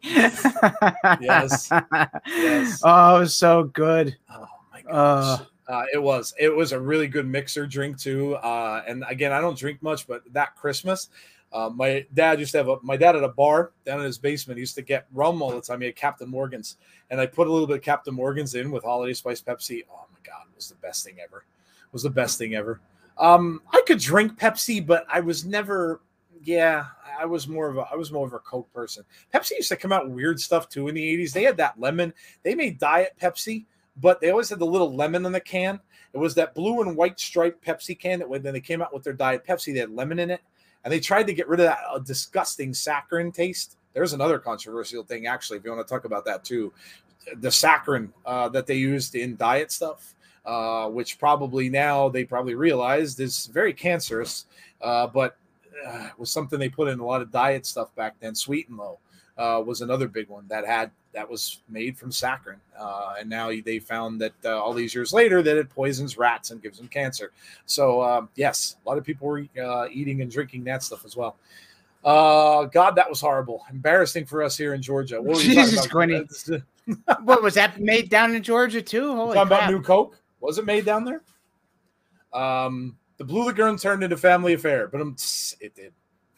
yes. Yes. Oh, it was so good. Oh my gosh. Uh, uh, it was. It was a really good mixer drink too. Uh, and again, I don't drink much, but that Christmas, uh, my dad used to have a my dad had a bar down in his basement. He used to get rum all the time. He had Captain Morgan's, and I put a little bit of Captain Morgan's in with Holiday Spice Pepsi. Oh my God, it was the best thing ever. It was the best thing ever. Um, I could drink Pepsi, but I was never. Yeah, I was more of a I was more of a Coke person. Pepsi used to come out with weird stuff too in the eighties. They had that lemon. They made Diet Pepsi, but they always had the little lemon on the can. It was that blue and white striped Pepsi can that when they came out with their Diet Pepsi, they had lemon in it, and they tried to get rid of that uh, disgusting saccharin taste. There's another controversial thing, actually, if you want to talk about that too. The saccharin uh, that they used in diet stuff, uh, which probably now they probably realized is very cancerous, uh, but Uh, was something they put in a lot of diet stuff back then. Sweet and Low uh, was another big one that had that was made from saccharin, uh, and now they found that uh, all these years later that it poisons rats and gives them cancer. So um, yes, a lot of people were uh, eating and drinking that stuff as well. Uh, God, that was horrible, embarrassing for us here in Georgia. What were you Jesus, talking about? What was that made down in Georgia too? Holy talking crap. about New Coke? Was it made down there? Um. The Blue Lagoon turned into Family Affair, but um, it did.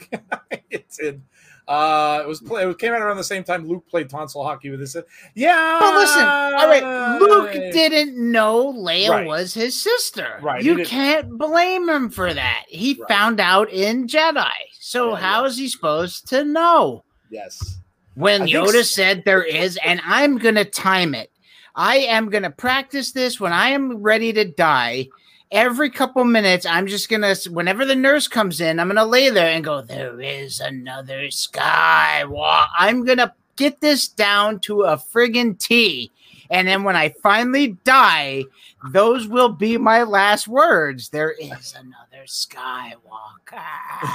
It did. Uh, it was play, it came out around the same time Luke played tonsil hockey with his. Yeah, But listen, all right, Luke didn't know Leia Right. was his sister. Right, he You didn't- can't blame him for that. He Right. found out in Jedi. So Yeah, how yeah. is he supposed to know? Yes. When I think Yoda s- said there is, and I'm going to time it. I am going to practice this when I am ready to die. Every couple minutes, I'm just going to, whenever the nurse comes in, I'm going to lay there and go, there is another Skywalker. I'm going to get this down to a friggin' T. And then when I finally die, those will be my last words. There is another Skywalker.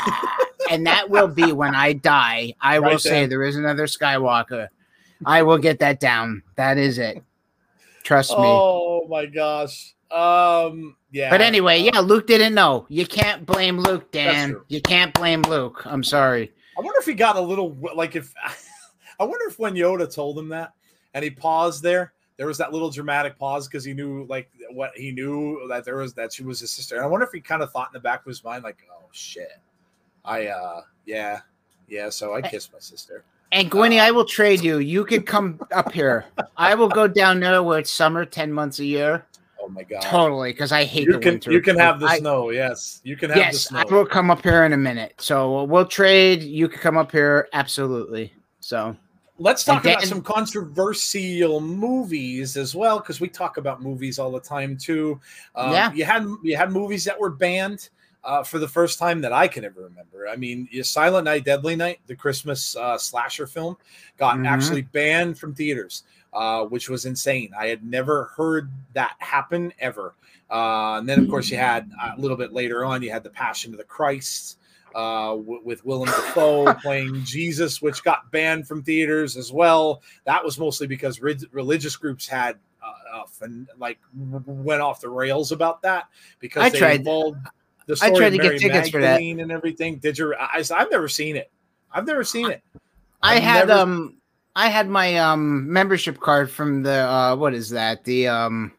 And that will be when I die. I will Right say then. there is another Skywalker. I will get that down. That is it. Trust me. Oh my gosh. Um. Yeah. But anyway, uh, yeah, Luke didn't know. You can't blame Luke, Dan. true. You can't blame Luke. I'm sorry. I wonder if he got a little like if. I wonder if when Yoda told him that and he paused there, there was that little dramatic pause because he knew like what he knew that there was that she was his sister. And I wonder if he kind of thought in the back of his mind like, oh shit, I uh yeah yeah. So I kissed my sister. And Gwynny, I will trade you. You could come up here. I will go down there where it's summer, ten months a year. Oh my god. Totally, because I hate You the can winter. you can have the I- snow. Yes, you can have the Yes, snow. I will come up here in a minute. So we'll trade. You can come up here. Absolutely. So Let's talk And about then- some controversial movies as well, because we talk about movies all the time too. Um, Yeah. you had you had movies that were banned uh, for the first time that I can ever remember. I mean, you- Silent Night, Deadly Night, the Christmas uh, slasher film, got Mhm. actually banned from theaters, uh, which was insane. I had never heard that happen ever. Uh, and then, of course, you had uh, a little bit later on, you had The Passion of the Christ. Uh, w- with Willem Dafoe playing Jesus, which got banned from theaters as well. That was mostly because re- religious groups had uh, uh, fin- like w- went off the rails about that because I they tried- involved the I story tried of to get Mary tickets for that. Magdalene and everything. Did you? I, I've never seen it. I've never seen it. I I've had never- um I had my um membership card from the uh what is that? The um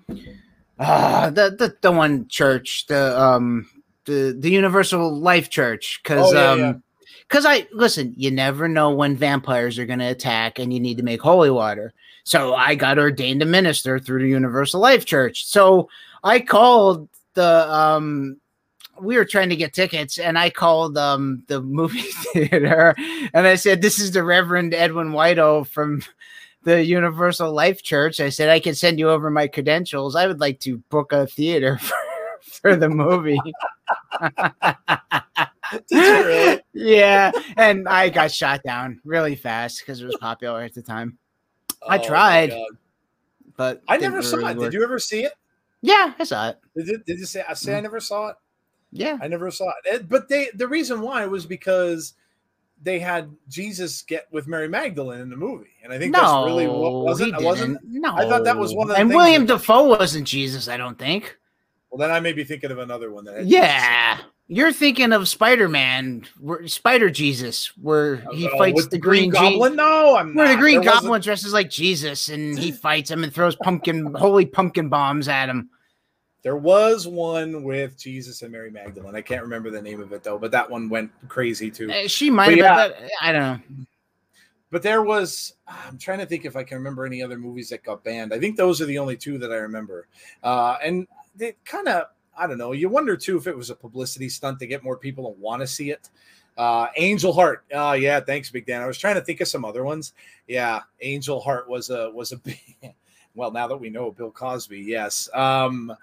uh the the, the one church, the um the the Universal Life Church. Cause Oh, yeah, um yeah. Because I listen, you never know when vampires are going to attack, and you need to make holy water. So I got ordained a minister through the Universal Life Church. So I called the um, we were trying to get tickets, and I called um the movie theater, and I said, "This is the Reverend Edwin Whiteow from the Universal Life Church." I said, "I can send you over my credentials. I would like to book a theater for, for the movie." Did you really? Yeah, and I got shot down really fast because it was popular at the time. I Oh, my tried, God. but I didn't never saw really it. work. Did you ever see it? Yeah, I saw it. Did you, did you say? I say I never saw it. Yeah, I never saw it. It- But they the reason why was because they had Jesus get with Mary Magdalene in the movie, and I think no, that's really what wasn't. he I wasn't. didn't. No, I thought that was one of the and things William that- Dafoe wasn't Jesus. I don't think. Well, then I may be thinking of another one that. Had Jesus in it. Yeah, you're thinking of Spider-Man, where, Spider Jesus, where he Uh, fights with the Green, Je- Goblin. No, I'm Where the not. Green There wasn't- Goblin dresses like Jesus, and he fights him and throws pumpkin, holy pumpkin bombs at him. There was one with Jesus and Mary Magdalene. I can't remember the name of it though, but that one went crazy too. Uh, She might But have, yeah. been, but I don't know. But there was, I'm trying to think if I can remember any other movies that got banned. I think those are the only two that I remember. Uh, and they kind of, I don't know, you wonder too if it was a publicity stunt to get more people to want to see it. Uh, Angel Heart. Oh, yeah. Thanks, Big Dan. I was trying to think of some other ones. Yeah. Angel Heart was a, was a big, well, now that we know Bill Cosby, yes. Um,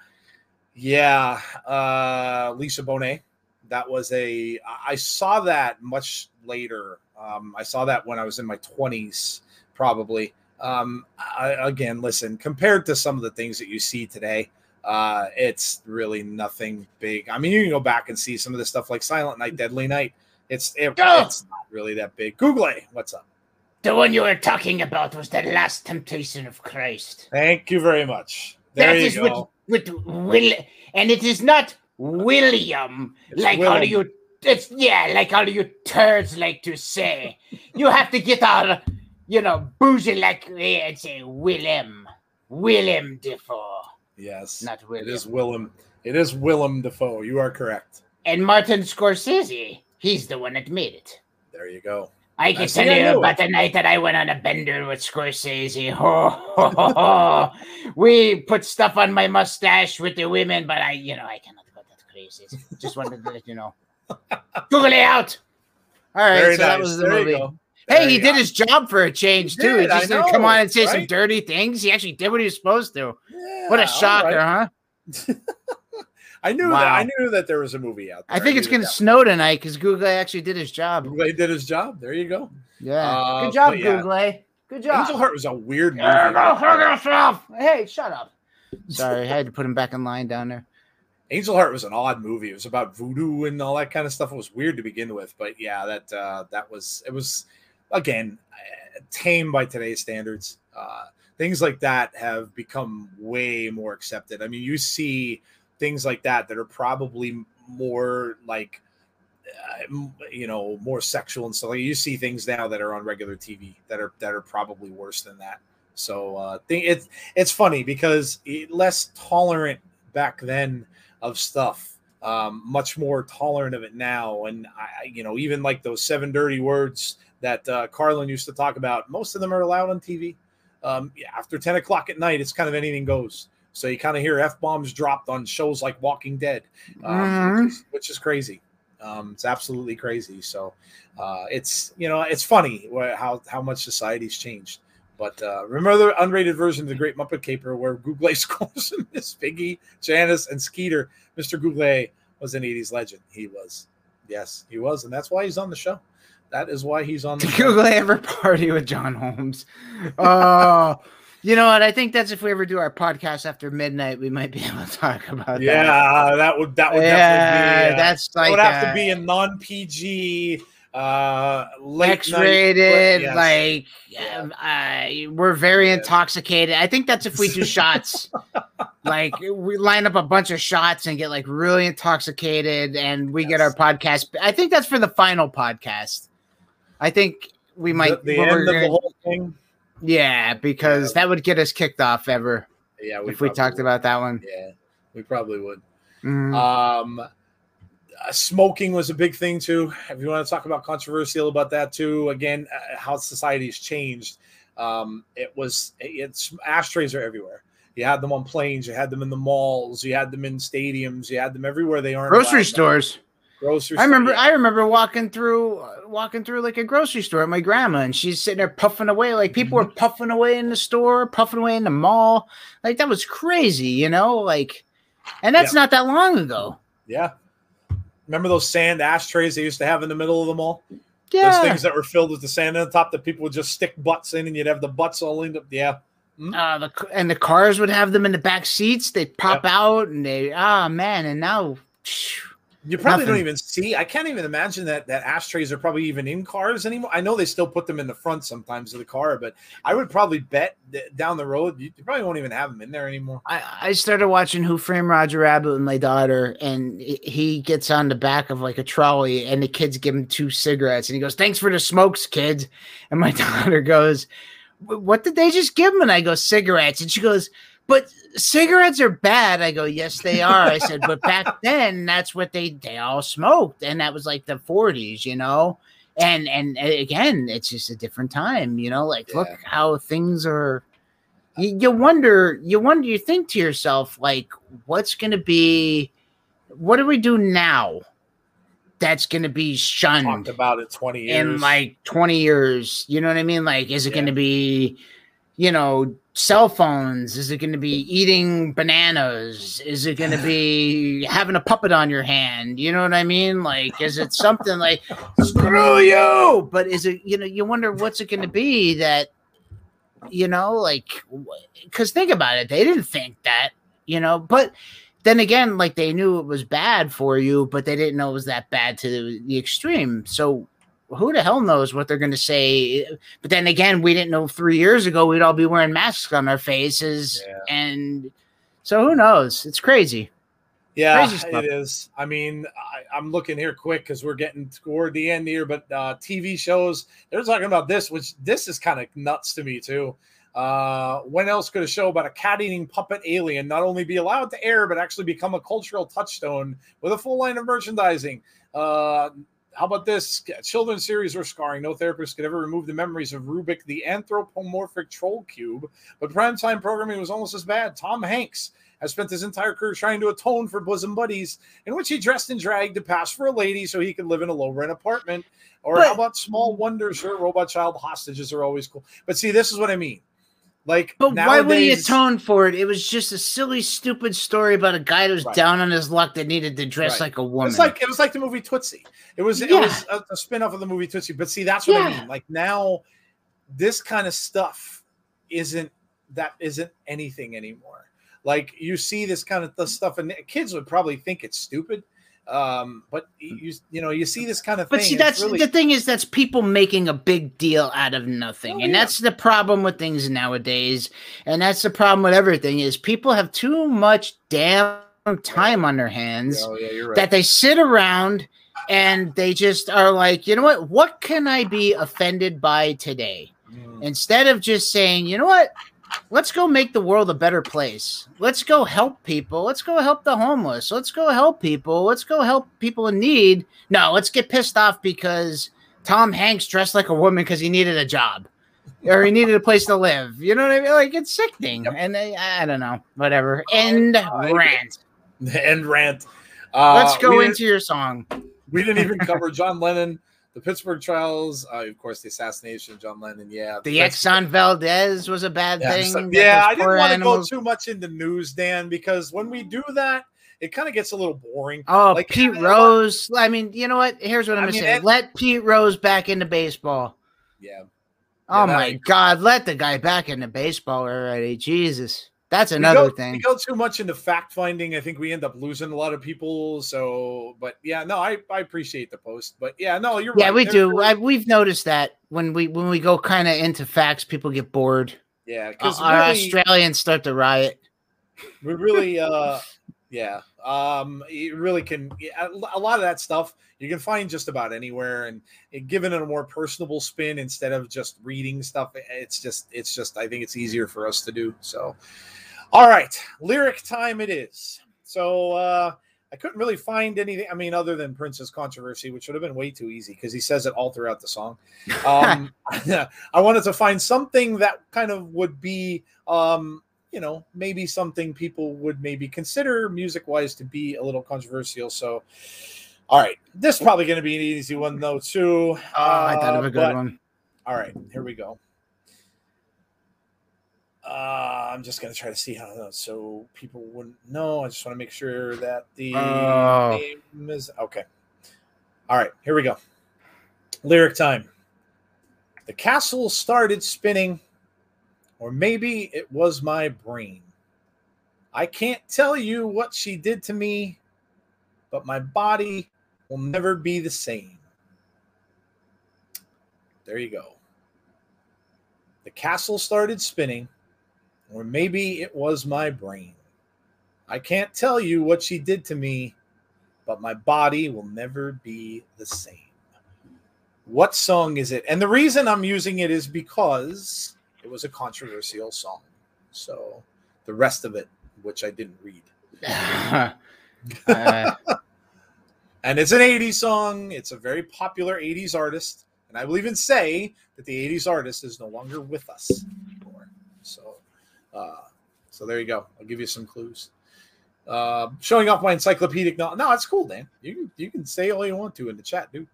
yeah. Uh, Lisa Bonet. That was a, I saw that much later. Um, I saw that when I was in my twenties, probably. Um, I, again, listen, compared to some of the things that you see today, uh, it's really nothing big. I mean, you can go back and see some of the stuff like Silent Night, Deadly Night. It's it, Oh. it's not really that big. Google it. What's up? The one you were talking about was the last temptation of Christ. Thank you very much. There That you is go. with with Will, and it is not William, It's like all Willem. of you. It's yeah, like all of you turds like to say. You have to get all, you know, bougie like me and say Willem, Willem Dafoe, Yes, not it William. is Willem. It is Willem Dafoe. You are correct. And Martin Scorsese. He's the one that made it. There you go. I can tell you about the night that I went on a bender with Scorsese. Ho, ho, ho, ho. We put stuff on my mustache with the women, but I, you know, I cannot go that crazy. Just wanted to let you know. Google it out. All right, Very so nice. that was the There movie. you go. Hey, There he you did go. his job for a change, He too. did, He just I didn't know, come on and say some right? dirty things. He actually did what he was supposed to. Yeah, What a all shocker, right. huh? I knew Wow. that. I knew that there was a movie out there. I think knew it's going to that snow tonight because Google actually did his job. Google did his job. There you go. Yeah. Uh, Good job, but yeah. Google. Good job. Angel Heart was a weird movie. Yeah, go fuck yourself. Hey, shut up. Sorry, I had to put him back in line down there. Angel Heart was an odd movie. It was about voodoo and all that kind of stuff. It was weird to begin with, but yeah, that uh, that was it was again tame by today's standards. Uh, things like that have become way more accepted. I mean, you see things like that that are probably more like uh, you know more sexual and stuff. Like you see things now that are on regular T V that are that are probably worse than that. So uh, think it's it's funny because it, less tolerant back then of stuff, um, much more tolerant of it now. And I, you know, even like those seven dirty words that uh, Carlin used to talk about, most of them are allowed on T V. Um, yeah, after ten o'clock at night, it's kind of anything goes. So you kind of hear F bombs dropped on shows like Walking Dead, um, Mhm. which, is, which is crazy. Um, it's absolutely crazy. So uh, it's you know it's funny how how much society's changed. But uh, remember the unrated version of The Great Muppet Caper where Google scores Miss Piggy, Janice, and Skeeter. Mister Google was an eighties legend. He was. Yes, he was. And that's why he's on the show. That is why he's on the Did show. Google ever party with John Holmes? Oh, you know what? I think that's if we ever do our podcast after midnight, we might be able to talk about Yeah, that. that would that would Yeah, definitely be. Uh, that's that like would have uh, to be a non-P G, uh, late X-rated. night, yes. Like uh, we're very intoxicated. I think that's if we do shots. Like we line up a bunch of shots and get like really intoxicated, and we Yes. get our podcast. I think that's for the final podcast. I think we might. the, the what end we're of the gonna- whole thing. Yeah, because Yeah. that would get us kicked off ever Yeah, if we probably talked would. about that one. Yeah, we probably would. Mhm. Um, uh, smoking was a big thing too. If you want to talk about controversial about that too, again, uh, how society's changed. Um, it was it's ashtrays are everywhere. You had them on planes, you had them in the malls, you had them in stadiums, you had them everywhere. They aren't Grocery allowed. stores. Grocery. I remember. store, I remember walking through, uh, walking through like a grocery store at my grandma, and she's sitting there puffing away. Like people Mm-hmm. were puffing away in the store, puffing away in the mall. Like that was crazy, you know. Like, and that's Yeah. not that long ago. Yeah. Remember those sand ashtrays they used to have in the middle of the mall? Yeah. Those things that were filled with the sand on the top that people would just stick butts in, and you'd have the butts all in. The, yeah. Uh, the, and the cars would have them in the back seats. They'd pop out, and they, ah, man. And now, phew, You probably Nothing. don't even see. I can't even imagine that that ashtrays are probably even in cars anymore. I know they still put them in the front sometimes of the car, but I would probably bet that down the road you, you probably won't even have them in there anymore. I, I started watching Who Framed Roger Rabbit with my daughter, and he gets on the back of like a trolley, and the kids give him two cigarettes, and he goes, "Thanks for the smokes, kids." And my daughter goes, "What did they just give him?" And I go, "Cigarettes." And she goes, "But cigarettes are bad." I go, "Yes, they are." I said, "But back then, that's what they they all smoked, and that was like the forties, you know." And and again, it's just a different time, you know. Like, look Yeah. how things are. You, you wonder, you wonder, you think to yourself, like, what's going to be, what do we do now that's going to be Talked shunned about it twenty years. in like twenty years? You know what I mean? Like, is it Yeah. going to be, you know, cell phones? Is it going to be eating bananas? Is it going to be having a puppet on your hand? You know what I mean? Like, is it something like, screw you? But is it, you know, you wonder what's it going to be that, you know, like, because think about it, they didn't think that, you know, but then again, like they knew it was bad for you, but they didn't know it was that bad to the, the extreme. So who the hell knows what they're going to say? But then again, we didn't know three years ago we'd all be wearing masks on our faces. Yeah. And so who knows? It's crazy. Yeah, Crazy stuff. it is. I mean, I, I'm looking here quick because we're getting toward the end here, but uh, T V shows, they're talking about this, which this is kind of nuts to me too. Uh, when else could a show about a cat-eating puppet alien not only be allowed to air, but actually become a cultural touchstone with a full line of merchandising? Uh, how about this? Children's series were scarring. No therapist could ever remove the memories of Rubik, the anthropomorphic troll cube. But primetime programming was almost as bad. Tom Hanks has spent his entire career trying to atone for bosom buddies, in which he dressed in drag to pass for a lady so he could live in a low-rent apartment. Or but, how about Small Wonder? Sure, robot child hostages are always cool. But see, this is what I mean. Like, but nowadays, why would he atone for it? It was just a silly, stupid story about a guy who was right. down on his luck that needed to dress right. like a woman. It's like it was like the movie Tootsie. It was yeah. it was a, a spin-off of the movie Tootsie. But see, that's what yeah. I mean. Like now, this kind of stuff isn't that isn't anything anymore. Like you see this kind of the stuff, and kids would probably think it's stupid. Um, but you you know you see this kind of but thing. But see, that's really... the thing is that's people making a big deal out of nothing, oh, and yeah. that's the problem with things nowadays. And that's the problem with everything is people have too much damn time on their hands oh, yeah, you're right. that they sit around and they just are like, you know what? What can I be offended by today? Mm. Instead of just saying, you know what? Let's go make the world a better place. Let's go help people. Let's go help the homeless. Let's go help people. Let's go help people in need. No, let's get pissed off because Tom Hanks dressed like a woman because he needed a job or he needed a place to live. You know what I mean? Like, it's sickening. Yep. And I, I don't know, whatever. End uh, rant. End rant. Uh, let's go into your song. We didn't even cover John Lennon. The Pittsburgh trials, uh, of course, the assassination of John Lennon. Yeah, the, the Exxon Valdez was a bad yeah, thing. So, yeah, I didn't want animals. to go too much into news, Dan, because when we do that, it kind of gets a little boring. Oh, like, Pete I, Rose. I mean, you know what? Here's what I'm I going to say. And, let Pete Rose back into baseball. Yeah. Oh, yeah, my I, God. Let the guy back into baseball already. Jesus. That's another we go, thing. We go too much into fact finding. I think we end up losing a lot of people. So, but yeah, no, I, I appreciate the post. But yeah, no, you're yeah, right. we They're, do. I, we've noticed that when we when we go kind of into facts, people get bored. Yeah, because uh, our really, Australians start to riot. We really, uh, yeah, um, it really can. A lot of that stuff you can find just about anywhere, and it, given it a more personable spin instead of just reading stuff, it's just, it's just. I think it's easier for us to do so. All right, lyric time it is. So uh, I couldn't really find anything, I mean, other than Prince's controversy, which would have been way too easy because he says it all throughout the song. Um, I wanted to find something that kind of would be, um, you know, maybe something people would maybe consider music-wise to be a little controversial. So, all right, this is probably going to be an easy one, though, too. Oh, uh, I thought of a good but, one. All right, here we go. Uh, I'm just going to try to see how, so people wouldn't know. I just want to make sure that the oh. name is okay. All right, here we go. Lyric time. The castle started spinning, or maybe it was my brain. I can't tell you what she did to me, but my body will never be the same. There you go. The castle started spinning, or maybe it was my brain. I can't tell you what she did to me, but my body will never be the same. What song is it? And the reason I'm using it is because it was a controversial song. So the rest of it, which I didn't read. uh. And it's an eighties song. It's a very popular eighties artist. And I will even say that the eighties artist is no longer with us anymore. So Uh, so there you go. I'll give you some clues. Uh, showing off my encyclopedic knowledge. No, it's cool, Dan. You can you can say all you want to in the chat, dude.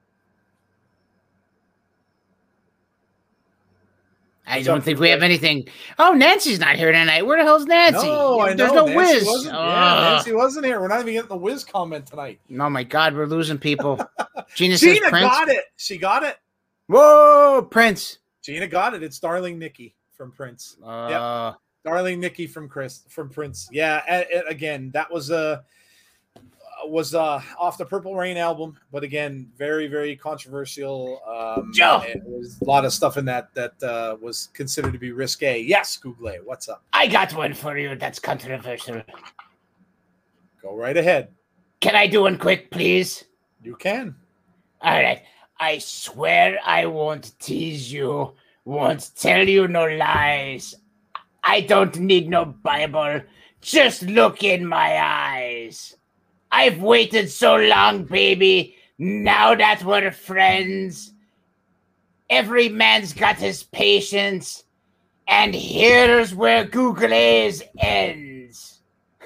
I What's don't think we have anything. Oh, Nancy's not here tonight. Where the hell's Nancy? No, I There's know. no Nancy Wiz. Wasn't, oh. Yeah, Nancy wasn't here. We're not even getting the Wiz comment tonight. Oh my God, we're losing people. Gina, Gina says Prince. got it. She got it. Whoa, Prince. Gina got it. It's Darling Nikki from Prince. Uh, yep. Darling Nikki from Chris from Prince. Yeah, and, and again, that was a was uh off the Purple Rain album, but again, very very controversial. Um, Joe, there was a lot of stuff in that that uh, was considered to be risque. Yes, Google, what's up? I got one for you that's controversial. Go right ahead. Can I do one quick, please? You can. All right. I swear I won't tease you, won't tell you no lies. I don't need no Bible. Just look in my eyes. I've waited so long, baby, Now that we're friends, every man's got his patience, and here's where Google A's ends.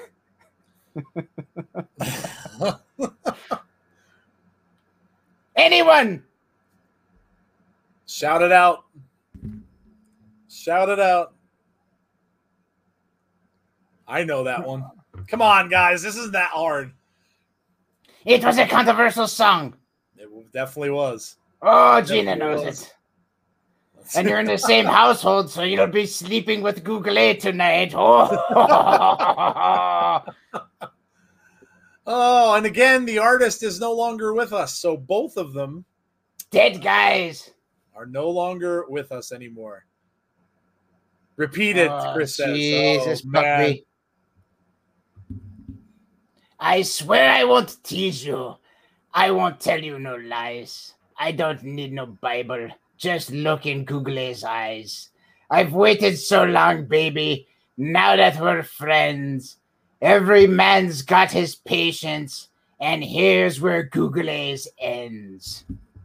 Anyone? Shout it out. Shout it out. I know that one. Come on, guys. This isn't that hard. It was a controversial song. It definitely was. Oh, Gina knows was. it. And you're in the same household, so you'll be sleeping with Google A tonight. Oh. Oh, and again, the artist is no longer with us. So both of them, dead guys, are no longer with us anymore. Repeat it, oh, Chris says. Jesus, oh, man. I swear I won't tease you. I won't tell you no lies. I don't need no Bible. Just look in Google A's eyes. I've waited so long, baby. Now that we're friends, every man's got his patience, and here's where Google A's ends.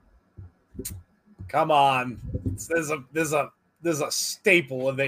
Come on. This is a this is a this is a staple of the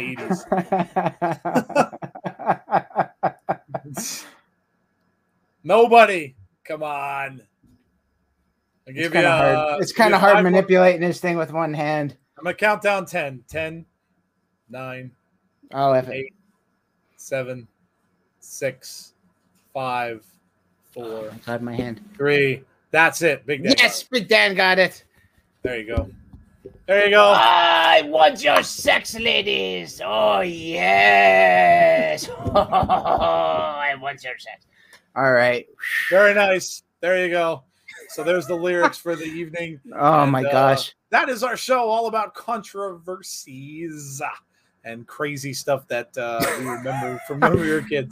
eighties. Nobody. Come on. I'll give it's you kind of uh, hard. It's kind of hard manipulating this thing with one hand. I'm gonna count down ten. ten, nine, oh, if eight, seven, six, five, four. Inside my hand. Three. That's it. Big Dan. Yes, Big Dan got it. There you go. There you go. I want your sex, ladies. Oh yes. Oh, I want your sex. All right. Very nice. There you go. So there's the lyrics for the evening. Oh and, my uh, gosh. That is our show all about controversies and crazy stuff that uh, we remember from when we were kids.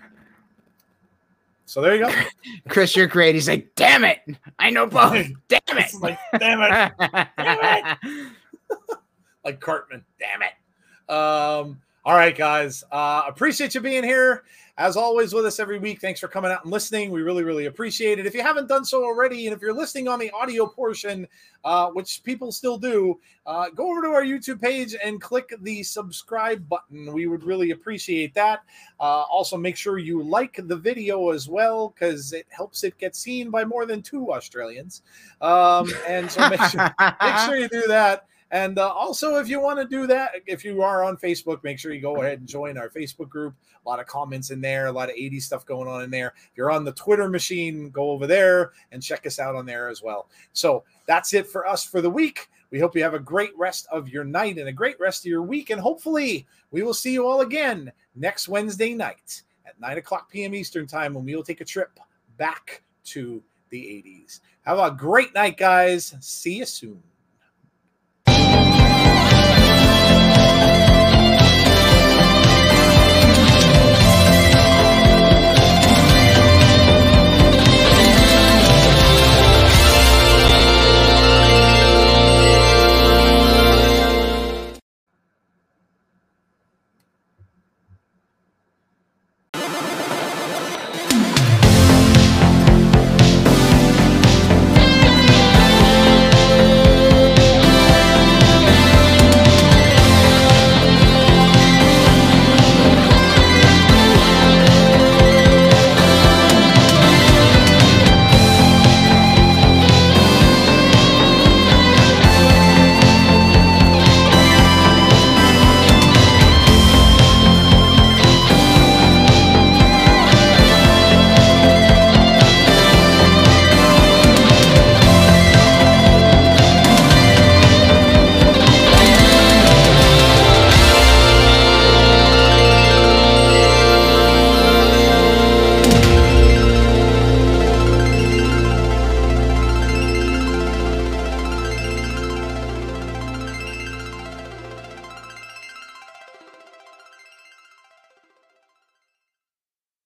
So there you go. Chris, you're great. He's like, damn it. I know both. Damn it. Like, damn it. Damn it. Like Cartman. Damn it. Um, all right, guys. Uh, appreciate you being here. As always, with us every week. Thanks for coming out and listening. We really, really appreciate it. If you haven't done so already, and if you're listening on the audio portion, uh, which people still do, uh, go over to our YouTube page and click the subscribe button. We would really appreciate that. Uh, also, make sure you like the video as well, because it helps it get seen by more than two Australians. Um, and so make sure, make sure you do that. And uh, also, if you want to do that, if you are on Facebook, make sure you go ahead and join our Facebook group. A lot of comments in there, a lot of eighties stuff going on in there. If you're on the Twitter machine, go over there and check us out on there as well. So that's it for us for the week. We hope you have a great rest of your night and a great rest of your week. And hopefully we will see you all again next Wednesday night at nine o'clock p.m. Eastern time, when we will take a trip back to the eighties. Have a great night, guys. See you soon.